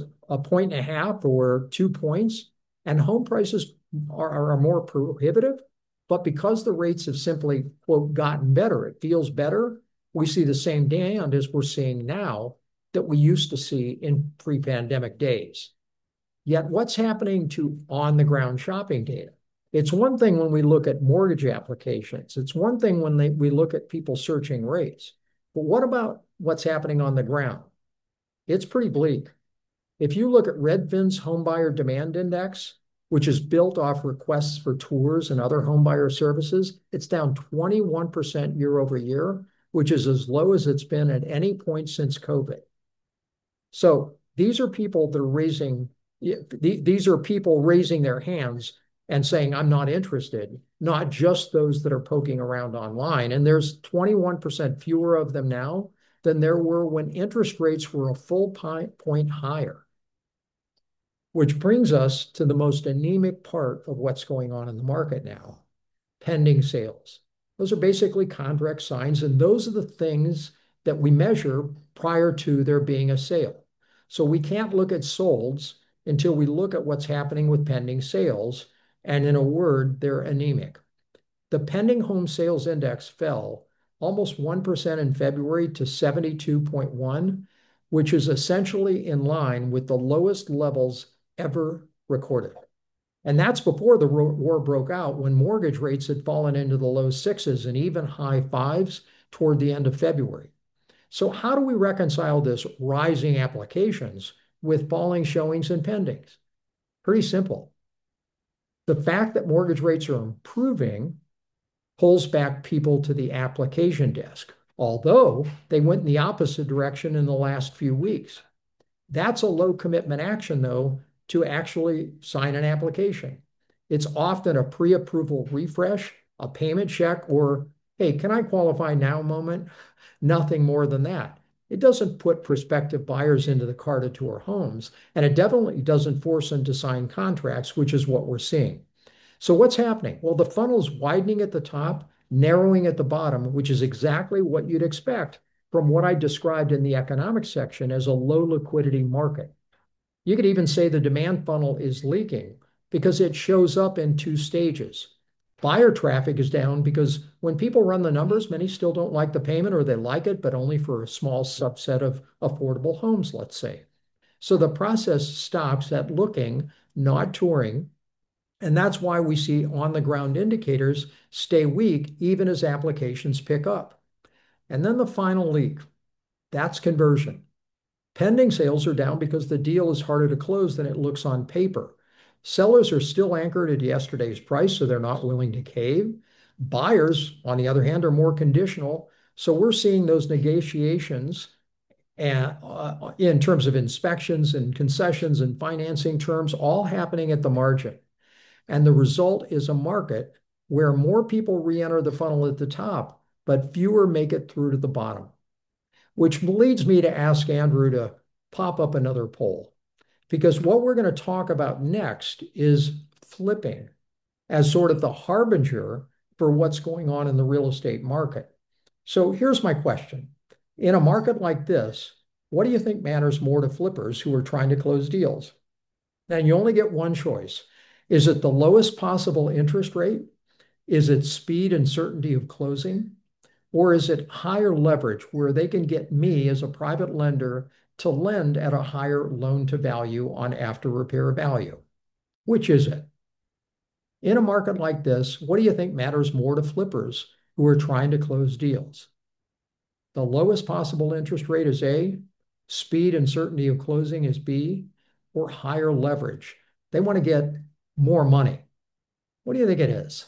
1.5 or 2 points, and home prices are more prohibitive. But because the rates have simply, quote, gotten better, it feels better, we see the same demand as we're seeing now that we used to see in pre-pandemic days. Yet what's happening to on-the-ground shopping data? It's one thing when we look at mortgage applications. It's one thing when we look at people searching rates. But what about what's happening on the ground? It's pretty bleak. If you look at Redfin's Homebuyer Demand Index, which is built off requests for tours and other homebuyer services, it's down 21% year over year, which is as low as it's been at any point since COVID. So these are people that are these are people raising their hands and saying, I'm not interested, not just those that are poking around online. And there's 21% fewer of them now than there were when interest rates were a full point higher. Which brings us to the most anemic part of what's going on in the market now, pending sales. Those are basically contract signs, and those are the things that we measure prior to there being a sale. So we can't look at solds until we look at what's happening with pending sales, and in a word, they're anemic. The pending home sales index fell almost 1% in February to 72.1, which is essentially in line with the lowest levels ever recorded. And that's before the war broke out, when mortgage rates had fallen into the low sixes and even high fives toward the end of February. So how do we reconcile this rising applications with falling showings and pendings? Pretty simple. The fact that mortgage rates are improving pulls back people to the application desk, although they went in the opposite direction in the last few weeks. That's a low commitment action, though, to actually sign an application. It's often a pre-approval refresh, a payment check, or, hey, can I qualify now moment? Nothing more than that. It doesn't put prospective buyers into the car to tour homes, and it definitely doesn't force them to sign contracts, which is what we're seeing. So what's happening? Well, the funnel's widening at the top, narrowing at the bottom, which is exactly what you'd expect from what I described in the economics section as a low liquidity market. You could even say the demand funnel is leaking because it shows up in two stages. Buyer traffic is down because when people run the numbers, many still don't like the payment, or they like it, but only for a small subset of affordable homes, let's say. So the process stops at looking, not touring. And that's why we see on the ground indicators stay weak even as applications pick up. And then the final leak, that's conversion. Pending sales are down because the deal is harder to close than it looks on paper. Sellers are still anchored at yesterday's price, so they're not willing to cave. Buyers, on the other hand, are more conditional. So we're seeing those negotiations in terms of inspections and concessions and financing terms all happening at the margin. And the result is a market where more people re-enter the funnel at the top, but fewer make it through to the bottom. Which leads me to ask Andrew to pop up another poll, because what we're going to talk about next is flipping as sort of the harbinger for what's going on in the real estate market. So here's my question. In a market like this, what do you think matters more to flippers who are trying to close deals? And you only get one choice. Is it the lowest possible interest rate? Is it speed and certainty of closing? Or is it higher leverage where they can get me as a private lender to lend at a higher loan to value on after repair value? Which is it? In a market like this, what do you think matters more to flippers who are trying to close deals? The lowest possible interest rate is A, speed and certainty of closing is B, or higher leverage. They want to get more money. What do you think it is?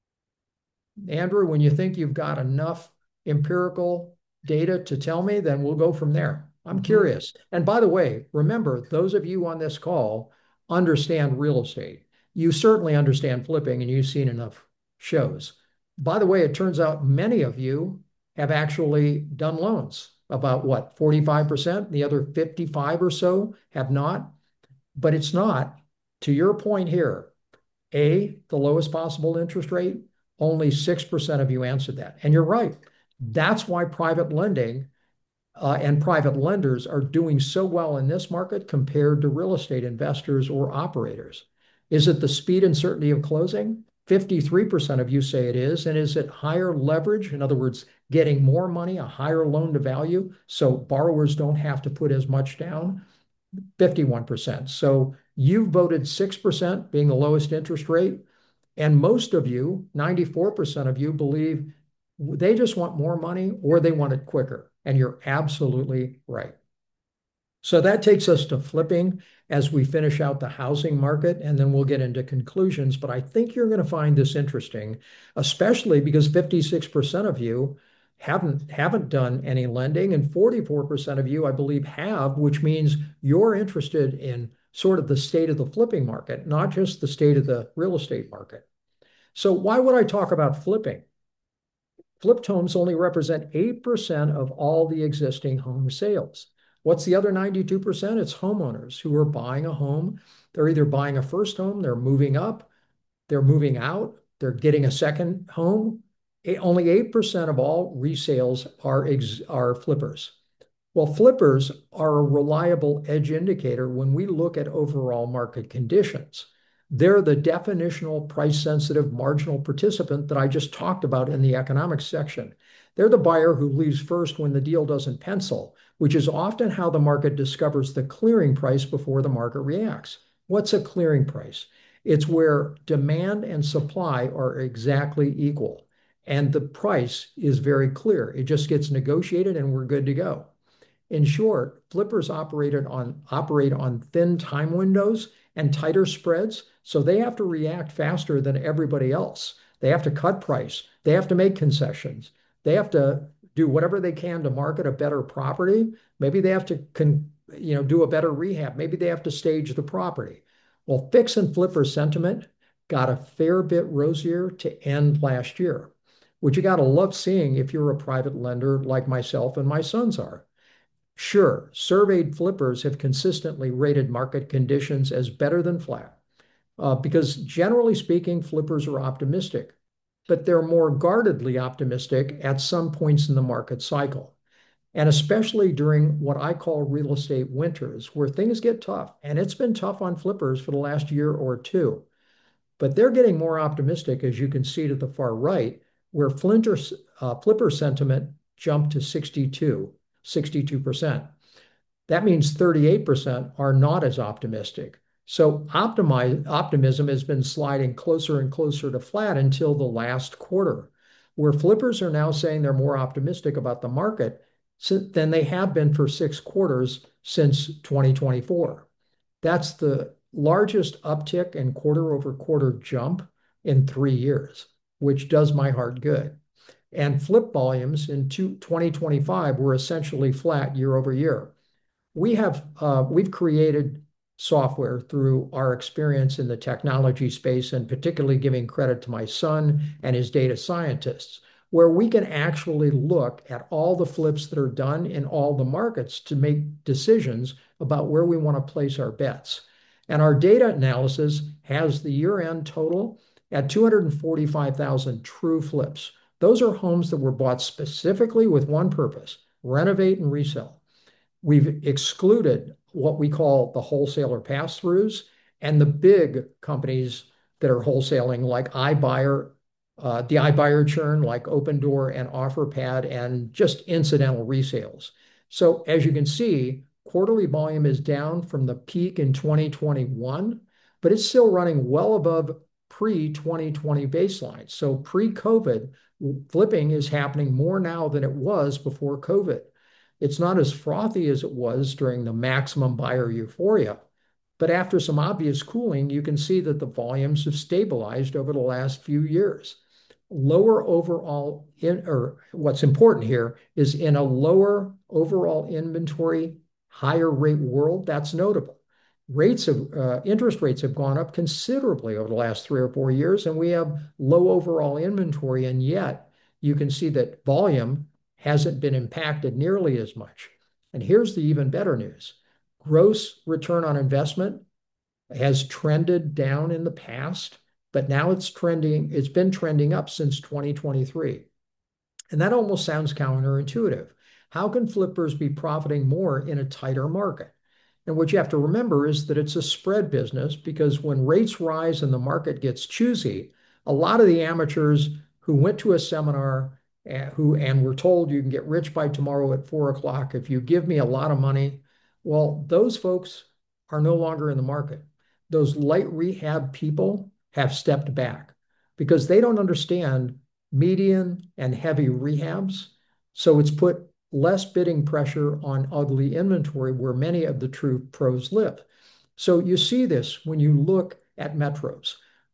Andrew, when you think you've got enough empirical data to tell me, then we'll go from there. I'm curious. And by the way, remember, those of you on this call understand real estate. You certainly understand flipping, and you've seen enough shows. By the way, it turns out many of you have actually done loans. About what, 45%? The other 55 or so have not. But it's not, to your point here, A, the lowest possible interest rate, only 6% of you answered that. And you're right. That's why private lending and private lenders are doing so well in this market compared to real estate investors or operators. Is it the speed and certainty of closing? 53% of you say it is. And is it higher leverage? In other words, getting more money, a higher loan to value, so borrowers don't have to put as much down? 51%. So you voted 6% being the lowest interest rate. And most of you, 94% of you, believe they just want more money or they want it quicker. And you're absolutely right. So that takes us to flipping as we finish out the housing market, and then we'll get into conclusions. But I think you're going to find this interesting, especially because 56% of you haven't done any lending, and 44% of you, I believe, have, which means you're interested in sort of the state of the flipping market, not just the state of the real estate market. So why would I talk about flipping? Flipped homes only represent 8% of all the existing home sales. What's the other 92%? It's homeowners who are buying a home. They're either buying a first home, they're moving up, they're moving out, they're getting a second home. Only 8% of all resales are flippers. Well, flippers are a reliable edge indicator when we look at overall market conditions. They're the definitional price sensitive marginal participant that I just talked about in the economics section. They're the buyer who leaves first when the deal doesn't pencil, which is often how the market discovers the clearing price before the market reacts. What's a clearing price? It's where demand and supply are exactly equal, and the price is very clear. It just gets negotiated and we're good to go. In short, flippers operate on thin time windows and tighter spreads, so they have to react faster than everybody else. They have to cut price. They have to make concessions. They have to do whatever they can to market a better property. Maybe they have to do a better rehab. Maybe they have to stage the property. Well, fix and flipper sentiment got a fair bit rosier to end last year, which you got to love seeing if you're a private lender like myself and my sons are. Sure, surveyed flippers have consistently rated market conditions as better than flat, because generally speaking, flippers are optimistic, but they're more guardedly optimistic at some points in the market cycle. And especially during what I call real estate winters, where things get tough. And it's been tough on flippers for the last year or two. But they're getting more optimistic, as you can see to the far right, where flipper sentiment jumped to 62%. That means 38% are not as optimistic. So optimism has been sliding closer and closer to flat until the last quarter, where flippers are now saying they're more optimistic about the market than they have been for 6 quarters since 2024. That's the largest uptick and quarter-over-quarter jump in 3 years, which does my heart good. And flip volumes in 2025 were essentially flat year over year. We've created software through our experience in the technology space, and particularly giving credit to my son and his data scientists, where we can actually look at all the flips that are done in all the markets to make decisions about where we want to place our bets. And our data analysis has the year-end total at 245,000 true flips. Those are homes that were bought specifically with one purpose: renovate and resell. We've excluded what we call the wholesaler pass-throughs and the big companies that are wholesaling, like iBuyer, the iBuyer churn, like Opendoor and OfferPad, and just incidental resales. So as you can see, quarterly volume is down from the peak in 2021, but it's still running well above pre-2020 baseline. So pre-COVID, flipping is happening more now than it was before COVID. It's not as frothy as it was during the maximum buyer euphoria, but after some obvious cooling, you can see that the volumes have stabilized over the last few years. Lower overall, or what's important here is in a lower overall inventory, higher rate world, that's notable. Interest rates have gone up considerably over the last 3 or 4 years, and we have low overall inventory, and yet you can see that volume hasn't been impacted nearly as much. And here's the even better news. Gross return on investment has trended down in the past, but now it's been trending up since 2023. And that almost sounds counterintuitive. How can flippers be profiting more in a tighter market? And what you have to remember is that it's a spread business, because when rates rise and the market gets choosy, a lot of the amateurs who went to a seminar and were told you can get rich by tomorrow at 4 o'clock if you give me a lot of money, well, those folks are no longer in the market. Those light rehab people have stepped back because they don't understand median and heavy rehabs. So it's put less bidding pressure on ugly inventory where many of the true pros live. So you see this when you look at metros.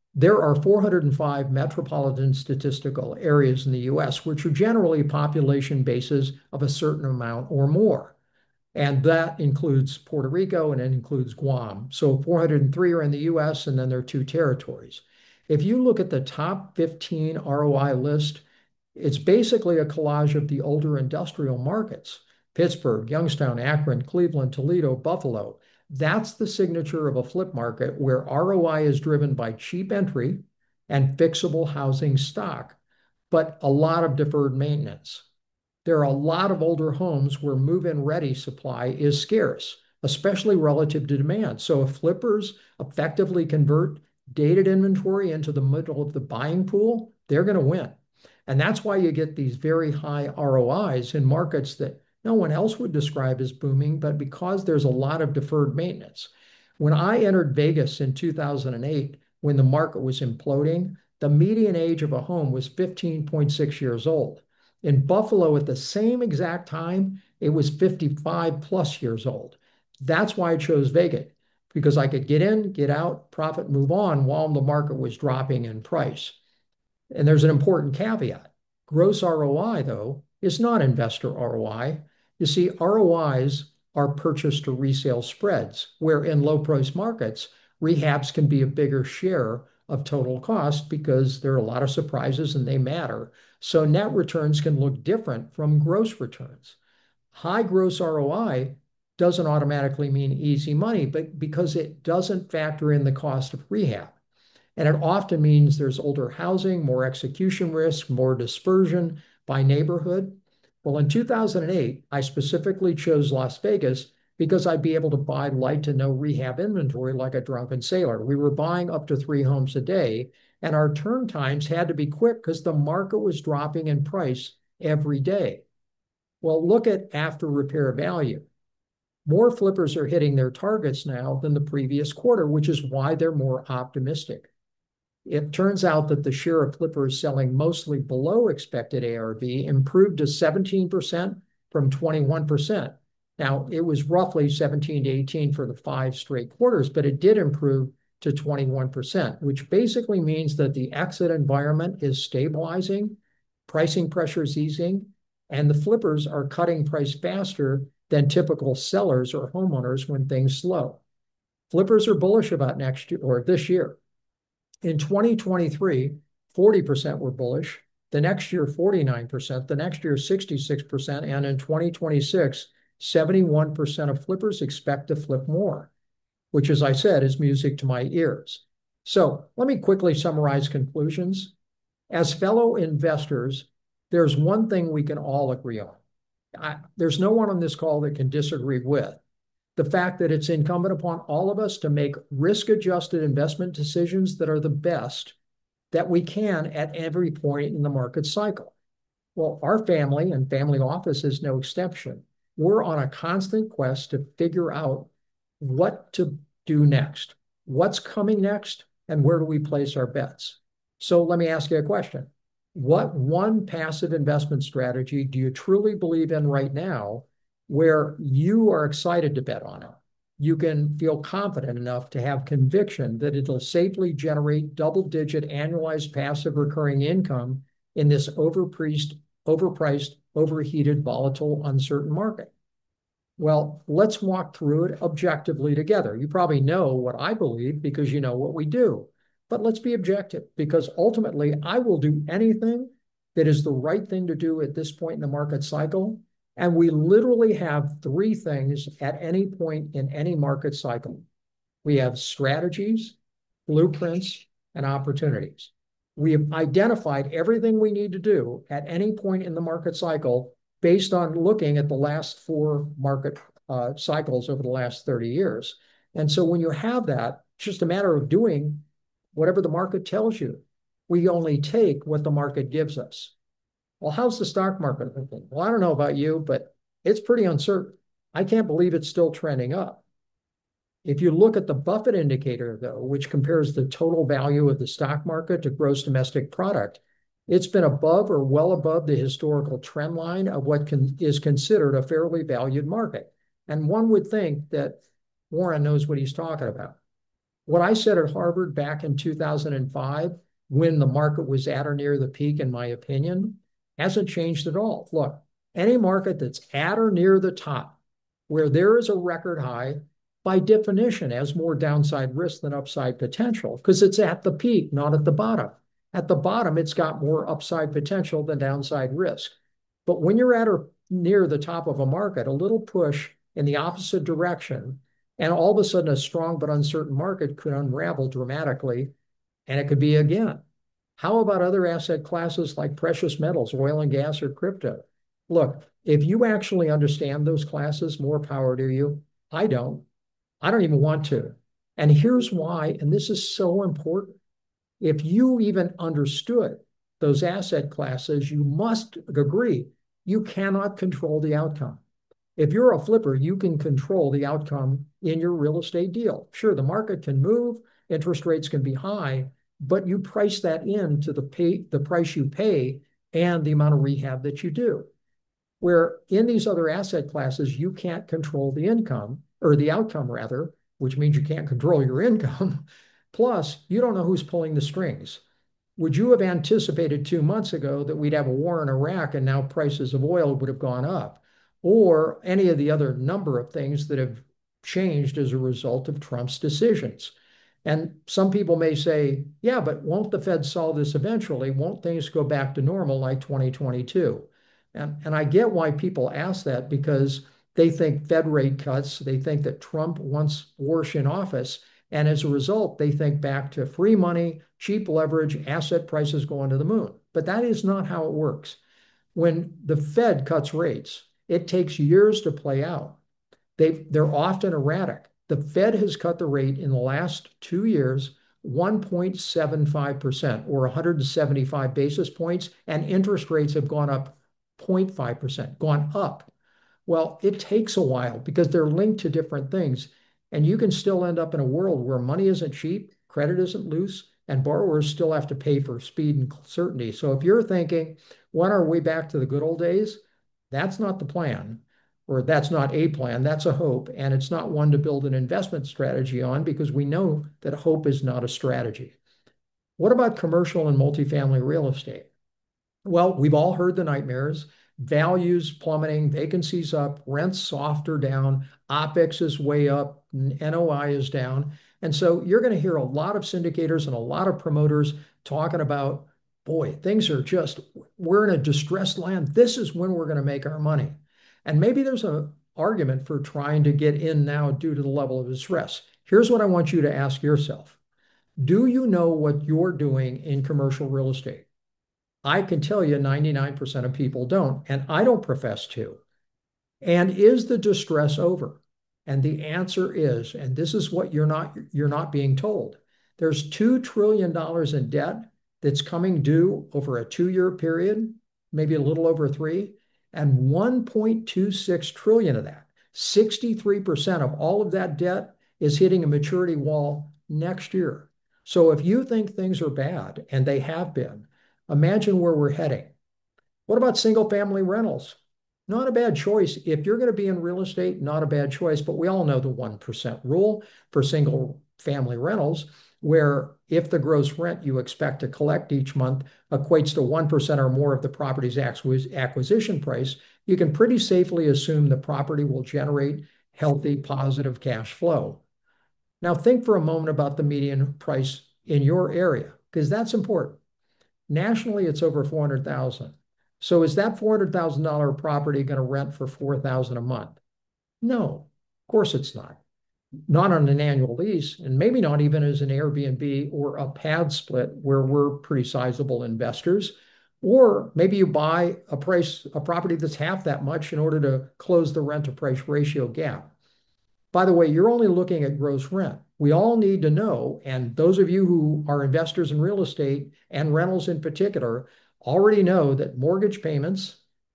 There are 405 metropolitan statistical areas in the US, which are generally population bases of a certain amount or more. And that includes Puerto Rico and it includes Guam. So 403 are in the US, and then there are two territories. If you look at the top 15 ROI list, it's basically a collage of the older industrial markets: Pittsburgh, Youngstown, Akron, Cleveland, Toledo, Buffalo. That's the signature of a flip market where ROI is driven by cheap entry and fixable housing stock, but a lot of deferred maintenance. There are a lot of older homes where move-in ready supply is scarce, especially relative to demand. So if flippers effectively convert dated inventory into the middle of the buying pool, they're going to win. And that's why you get these very high ROIs in markets that no one else would describe as booming, but because there's a lot of deferred maintenance. When I entered Vegas in 2008, when the market was imploding, the median age of a home was 15.6 years old. In Buffalo, at the same exact time, it was 55 plus years old. That's why I chose Vegas, because I could get in, get out, profit, move on while the market was dropping in price. And there's an important caveat. Gross ROI, though, is not investor ROI. You see, ROIs are purchase to resale spreads, where in low price markets, rehabs can be a bigger share of total cost because there are a lot of surprises and they matter. So net returns can look different from gross returns. High gross ROI doesn't automatically mean easy money, but because it doesn't factor in the cost of rehab. And it often means there's older housing, more execution risk, more dispersion by neighborhood. Well, in 2008, I specifically chose Las Vegas because I'd be able to buy light to no rehab inventory like a drunken sailor. We were buying up to 3 homes a day, and our turn times had to be quick because the market was dropping in price every day. Well, look at after repair value. More flippers are hitting their targets now than the previous quarter, which is why they're more optimistic. It turns out that the share of flippers selling mostly below expected ARV improved to 17% from 21%. Now, it was roughly 17 to 18 for the 5 straight quarters, but it did improve to 21%, which basically means that the exit environment is stabilizing, pricing pressure is easing, and the flippers are cutting price faster than typical sellers or homeowners when things slow. Flippers are bullish about next year or this year. In 2023, 40% were bullish. The next year, 49%. The next year, 66%. And in 2026, 71% of flippers expect to flip more, which, as I said, is music to my ears. So let me quickly summarize conclusions. As fellow investors, there's one thing we can all agree on. There's no one on this call that can disagree with the fact that it's incumbent upon all of us to make risk-adjusted investment decisions that are the best that we can at every point in the market cycle. Well, our family and family office is no exception. We're on a constant quest to figure out what to do next, what's coming next, and where do we place our bets. So let me ask you a question. What one passive investment strategy do you truly believe in right now where you are excited to bet on it? You can feel confident enough to have conviction that it'll safely generate double-digit annualized passive recurring income in this overpriced, overheated, volatile, uncertain market. Well, let's walk through it objectively together. You probably know what I believe because you know what we do. But let's be objective, because ultimately I will do anything that is the right thing to do at this point in the market cycle. And we literally have 3 things at any point in any market cycle. We have strategies, blueprints, and opportunities. We have identified everything we need to do at any point in the market cycle based on looking at the last 4 market cycles over the last 30 years. And so when you have that, it's just a matter of doing whatever the market tells you. We only take what the market gives us. Well, how's the stock market looking? Well, I don't know about you, but it's pretty uncertain. I can't believe it's still trending up. If you look at the Buffett indicator, though, which compares the total value of the stock market to gross domestic product, it's been above or well above the historical trend line of what is considered a fairly valued market. And one would think that Warren knows what he's talking about. What I said at Harvard back in 2005, when the market was at or near the peak, in my opinion, hasn't changed at all. Look, any market that's at or near the top, where there is a record high, by definition, has more downside risk than upside potential because it's at the peak, not at the bottom. At the bottom, it's got more upside potential than downside risk. But when you're at or near the top of a market, a little push in the opposite direction, and all of a sudden a strong but uncertain market could unravel dramatically, and it could be again. How about other asset classes like precious metals, oil and gas, or crypto? Look, if you actually understand those classes, more power to you. I don't. I don't even want to. And here's why, and this is so important. If you even understood those asset classes, you must agree you cannot control the outcome. If you're a flipper, you can control the outcome in your real estate deal. Sure, the market can move, interest rates can be high, but you price that into the price you pay and the amount of rehab that you do. Where in these other asset classes, you can't control the income or the outcome rather, which means you can't control your income. Plus, you don't know who's pulling the strings. Would you have anticipated 2 months ago that we'd have a war in Iraq and now prices of oil would have gone up? Or any of the other number of things that have changed as a result of Trump's decisions. And some people may say, yeah, but won't the Fed solve this eventually? Won't things go back to normal like 2022? And I get why people ask that because they think Fed rate cuts, they think that Trump wants Warsh in office. And as a result, they think back to free money, cheap leverage, asset prices going to the moon. But that is not how it works. When the Fed cuts rates, it takes years to play out. They're often erratic. The Fed has cut the rate in the last 2 years 1.75% or 175 basis points, and interest rates have gone up 0.5%, gone up. Well, it takes a while because they're linked to different things. And you can still end up in a world where money isn't cheap, credit isn't loose, and borrowers still have to pay for speed and certainty. So if you're thinking, when are we back to the good old days? That's not the plan, or that's not a plan, that's a hope. And it's not one to build an investment strategy on because we know that hope is not a strategy. What about commercial and multifamily real estate? Well, we've all heard the nightmares. Values plummeting, vacancies up, rents soft or down, OPEX is way up, NOI is down. And so you're going to hear a lot of syndicators and a lot of promoters talking about, boy, things are just, we're in a distressed land. This is when we're going to make our money. And maybe there's an argument for trying to get in now due to the level of distress. Here's what I want you to ask yourself. Do you know what you're doing in commercial real estate? I can tell you 99% of people don't, and I don't profess to. And is the distress over? And the answer is, and this is what you're not being told. There's $2 trillion in debt that's coming due over a 2-year period, maybe a little over three, and 1.26 trillion of that, 63% of all of that debt is hitting a maturity wall next year. So if you think things are bad, and they have been, imagine where we're heading. What about single family rentals? Not a bad choice. If you're going to be in real estate, not a bad choice, but we all know the 1% rule for single family rentals, where if the gross rent you expect to collect each month equates to 1% or more of the property's acquisition price, you can pretty safely assume the property will generate healthy, positive cash flow. Now think for a moment about the median price in your area, because that's important. Nationally, it's over 400,000. So is that $400,000 property going to rent for $4,000 a month? No, of course it's not. Not on an annual lease, and maybe not even as an Airbnb or a pad split where we're pretty sizable investors. Or maybe you buy a property that's half that much in order to close the rent to price ratio gap. By the way, you're only looking at gross rent. We all need to know, and those of you who are investors in real estate and rentals in particular already know that mortgage payments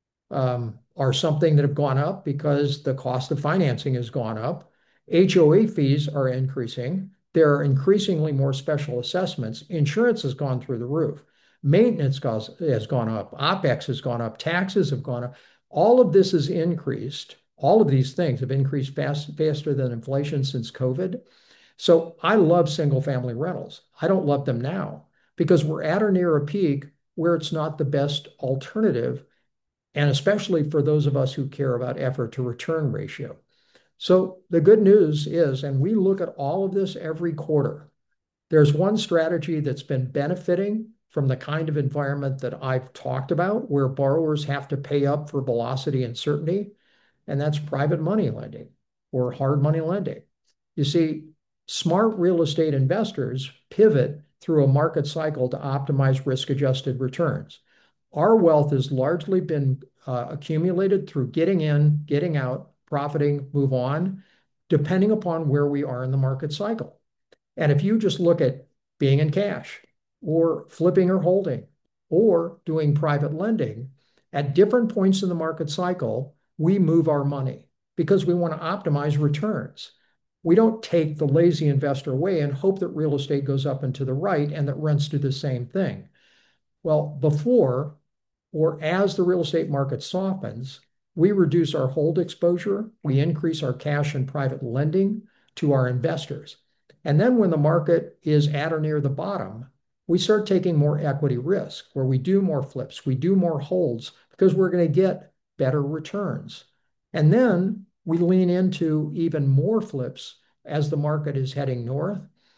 are something that have gone up because the cost of financing has gone up. HOA fees are increasing. There are increasingly more special assessments. Insurance has gone through the roof. Maintenance has gone up. OPEX has gone up. Taxes have gone up. All of this has increased. All of these things have increased faster than inflation since COVID. So I love single family rentals. I don't love them now because we're at or near a peak where it's not the best alternative, and especially for those of us who care about effort to return ratio. So the good news is, and we look at all of this every quarter, there's one strategy that's been benefiting from the kind of environment that I've talked about, where borrowers have to pay up for velocity and certainty, and that's private money lending or hard money lending. You see, smart real estate investors pivot through a market cycle to optimize risk-adjusted returns. Our wealth has largely been accumulated through getting in, getting out, profiting, move on, depending upon where we are in the market cycle. And if you just look at being in cash or flipping or holding or doing private lending, at different points in the market cycle, we move our money because we want to optimize returns. We don't take the lazy investor away and hope that real estate goes up and to the right and that rents do the same thing. Well, before or as the real estate market softens, we reduce our hold exposure, we increase our cash and private lending to our investors. And then when the market is at or near the bottom, we start taking more equity risk where we do more flips, we do more holds because we're going to get better returns. And then we lean into even more flips as the market is heading north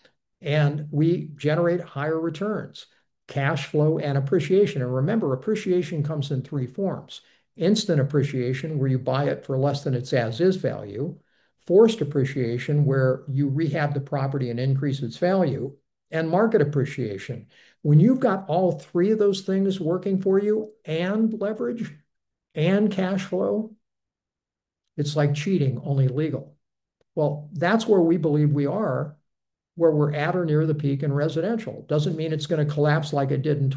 and we generate higher returns, cash flow, and appreciation. And remember, appreciation comes in three forms: instant appreciation, where you buy it for less than its as is value, forced appreciation, where you rehab the property and increase its value, and market appreciation. When you've got all three of those things working for you and leverage and cash flow, it's like cheating, only legal. Well, that's where we believe we are, where we're at or near the peak in residential. Doesn't mean it's going to collapse like it did in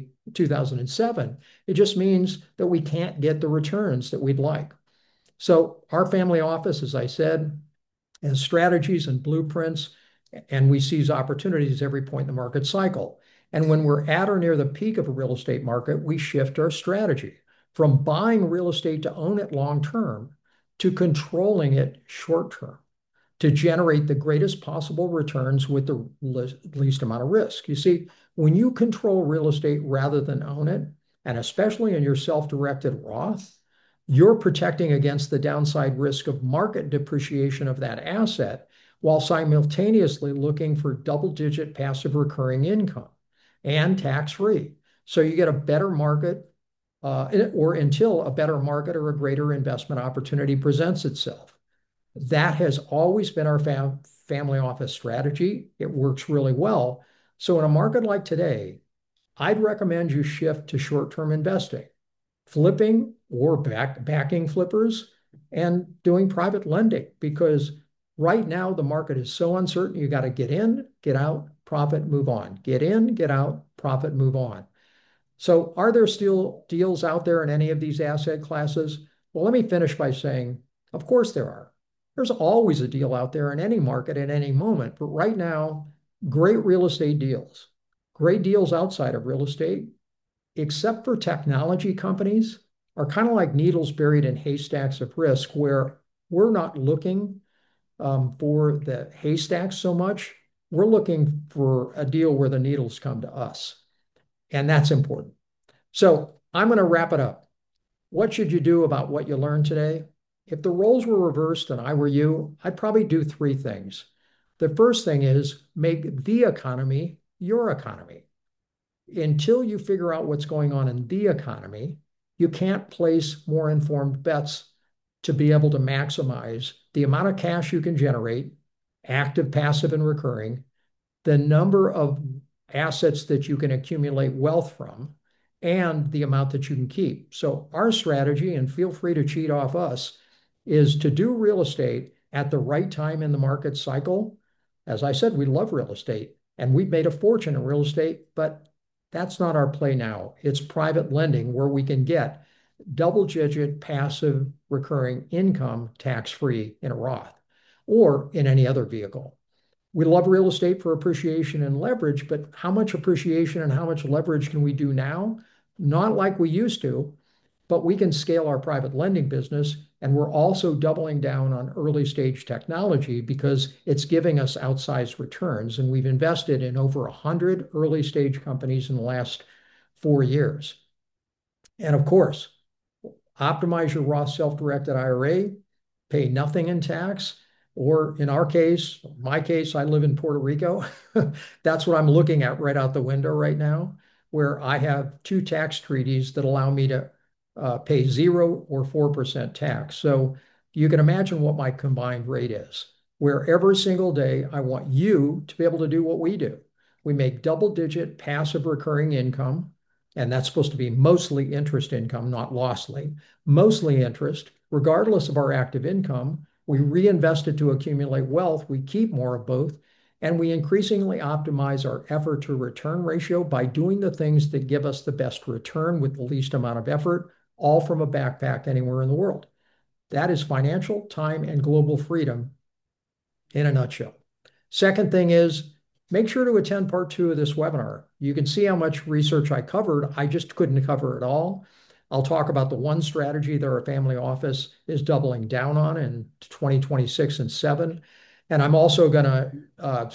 2007. It just means that we can't get the returns that we'd like. So our family office, as I said, has strategies and blueprints, and we seize opportunities every point in the market cycle. And when we're at or near the peak of a real estate market, we shift our strategy from buying real estate to own it long term to controlling it short term to generate the greatest possible returns with the least amount of risk. You see, when you control real estate rather than own it, and especially in your self-directed Roth, you're protecting against the downside risk of market depreciation of that asset while simultaneously looking for double-digit passive recurring income and tax-free. So you get a better market or until a better market or a greater investment opportunity presents itself. That has always been our family office strategy. It works really well. So in a market like today, I'd recommend you shift to short-term investing, flipping or backing flippers, and doing private lending, because right now the market is so uncertain. You got to get in, get out, profit, move on. Get in, get out, profit, move on. So are there still deals out there in any of these asset classes? Well, let me finish by saying, of course there are. There's always a deal out there in any market at any moment. But right now, great real estate deals, great deals outside of real estate, except for technology companies, are kind of like needles buried in haystacks of risk, where we're not looking for the haystacks so much. We're looking for a deal where the needles come to us. And that's important. So I'm going to wrap it up. What should you do about what you learned today? If the roles were reversed and I were you, I'd probably do three things. The first thing is make the economy your economy. Until you figure out what's going on in the economy, you can't place more informed bets to be able to maximize the amount of cash you can generate, active, passive, and recurring, the number of assets that you can accumulate wealth from, and the amount that you can keep. So our strategy, and feel free to cheat off us, is to do real estate at the right time in the market cycle. As I said, we love real estate and we've made a fortune in real estate, but that's not our play now. It's private lending where we can get double-digit passive recurring income tax-free in a Roth or in any other vehicle. We love real estate for appreciation and leverage, but how much appreciation and how much leverage can we do now? Not like we used to, but we can scale our private lending business. And we're also doubling down on early stage technology because it's giving us outsized returns. And we've invested in over 100 early stage companies in the last 4 years. And of course, optimize your Roth self-directed IRA, pay nothing in tax, or in our case, my case, I live in Puerto Rico. That's what I'm looking at right out the window right now, where I have two tax treaties that allow me to pay 0 or 4% tax. So you can imagine what my combined rate is, where every single day I want you to be able to do what we do. We make double-digit passive recurring income, and that's supposed to be mostly interest income, not lossly, mostly interest, regardless of our active income. We reinvest it to accumulate wealth. We keep more of both. And we increasingly optimize our effort to return ratio by doing the things that give us the best return with the least amount of effort, all from a backpack anywhere in the world. That is financial, time, and global freedom in a nutshell. Second thing is, make sure to attend part 2 of this webinar. You can see how much research I covered. I just couldn't cover it all. I'll talk about the one strategy that our family office is doubling down on in 2026 and 7. And I'm also going to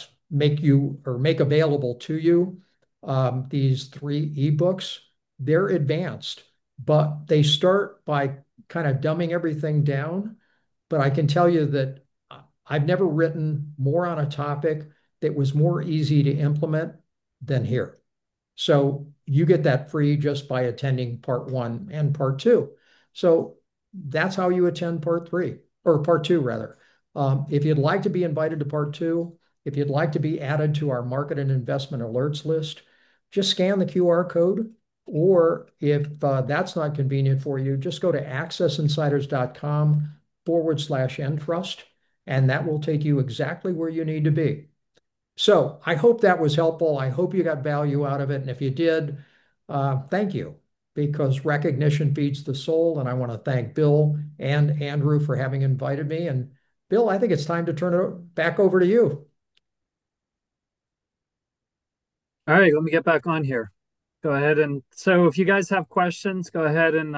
make available to you these 3 ebooks. They're advanced, but they start by kind of dumbing everything down. But I can tell you that I've never written more on a topic that was more easy to implement than here. So you get that free just by attending part 1 and part 2. So that's how you attend part 3, or part 2 rather. If you'd like to be invited to part 2, if you'd like to be added to our market and investment alerts list, just scan the QR code. Or if that's not convenient for you, just go to accessinsiders.com/Entrust, and that will take you exactly where you need to be. So I hope that was helpful. I hope you got value out of it. And if you did, thank you, because recognition feeds the soul. And I want to thank Bill and Andrew for having invited me. And Bill, I think it's time to turn it back over to you. All right, let me get back on here. Go ahead. And so if you guys have questions, go ahead and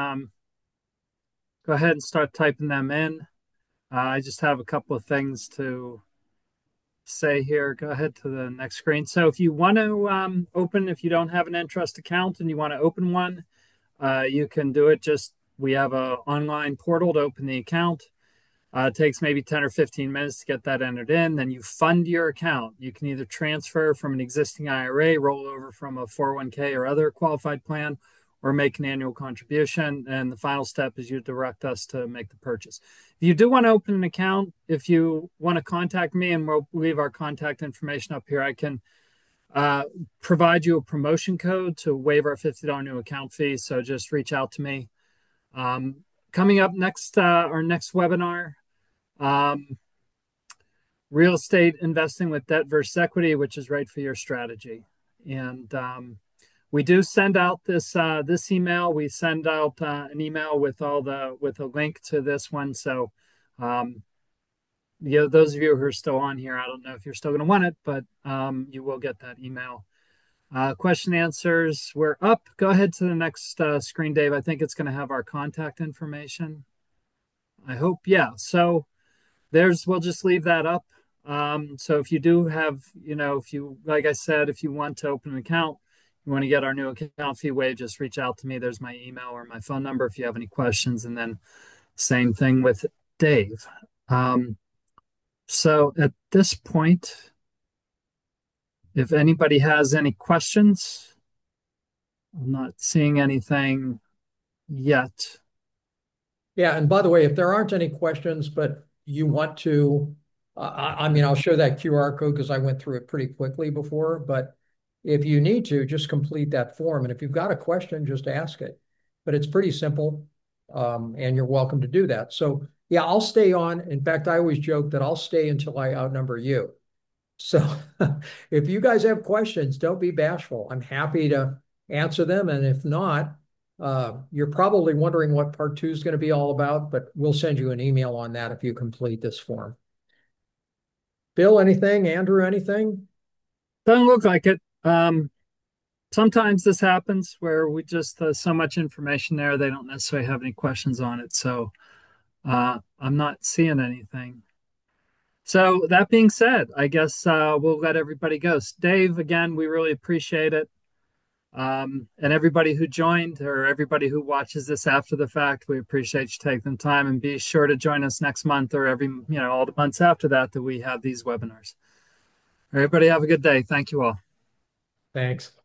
start typing them in. I just have a couple of things to say here. Go ahead to the next screen. So if you want to if you don't have an Entrust account and you want to open one, you can do it. We have an online portal to open the account. It takes maybe 10 or 15 minutes to get that entered in. Then you fund your account. You can either transfer from an existing IRA, roll over from a 401k or other qualified plan, or make an annual contribution. And the final step is you direct us to make the purchase. If you do want to open an account, if you want to contact me, and we'll leave our contact information up here, I can provide you a promotion code to waive our $50 new account fee. So just reach out to me. Coming up next, our next webinar, real estate investing with debt versus equity, which is right for your strategy. And we do send out this email. We send out an email with a link to this one. So, those of you who are still on here, I don't know if you're still going to want it, but you will get that email. Question answers, we're up. Go ahead to the next screen, Dave. I think it's going to have our contact information. I hope, yeah. So we'll just leave that up. So if you do have, like I said, if you want to open an account, you want to get our new account fee waived, just reach out to me. There's my email or my phone number if you have any questions. And then same thing with Dave. So at this point, if anybody has any questions, I'm not seeing anything yet. Yeah, and by the way, if there aren't any questions, but you want to, I'll show that QR code because I went through it pretty quickly before, but if you need to, just complete that form. And if you've got a question, just ask it. But it's pretty simple, and you're welcome to do that. So yeah, I'll stay on. In fact, I always joke that I'll stay until I outnumber you. So if you guys have questions, don't be bashful. I'm happy to answer them. And if not, you're probably wondering what part 2 is going to be all about, but we'll send you an email on that if you complete this form. Bill, anything? Andrew, anything? Doesn't look like it. sometimes this happens where we just so much information there, they don't necessarily have any questions on it. So I'm not seeing anything. So that being said, I guess we'll let everybody go. Dave, again, we really appreciate it. And everybody who joined or everybody who watches this after the fact, we appreciate you taking the time, and be sure to join us next month or all the months after that we have these webinars. Everybody have a good day. Thank you all. Thanks.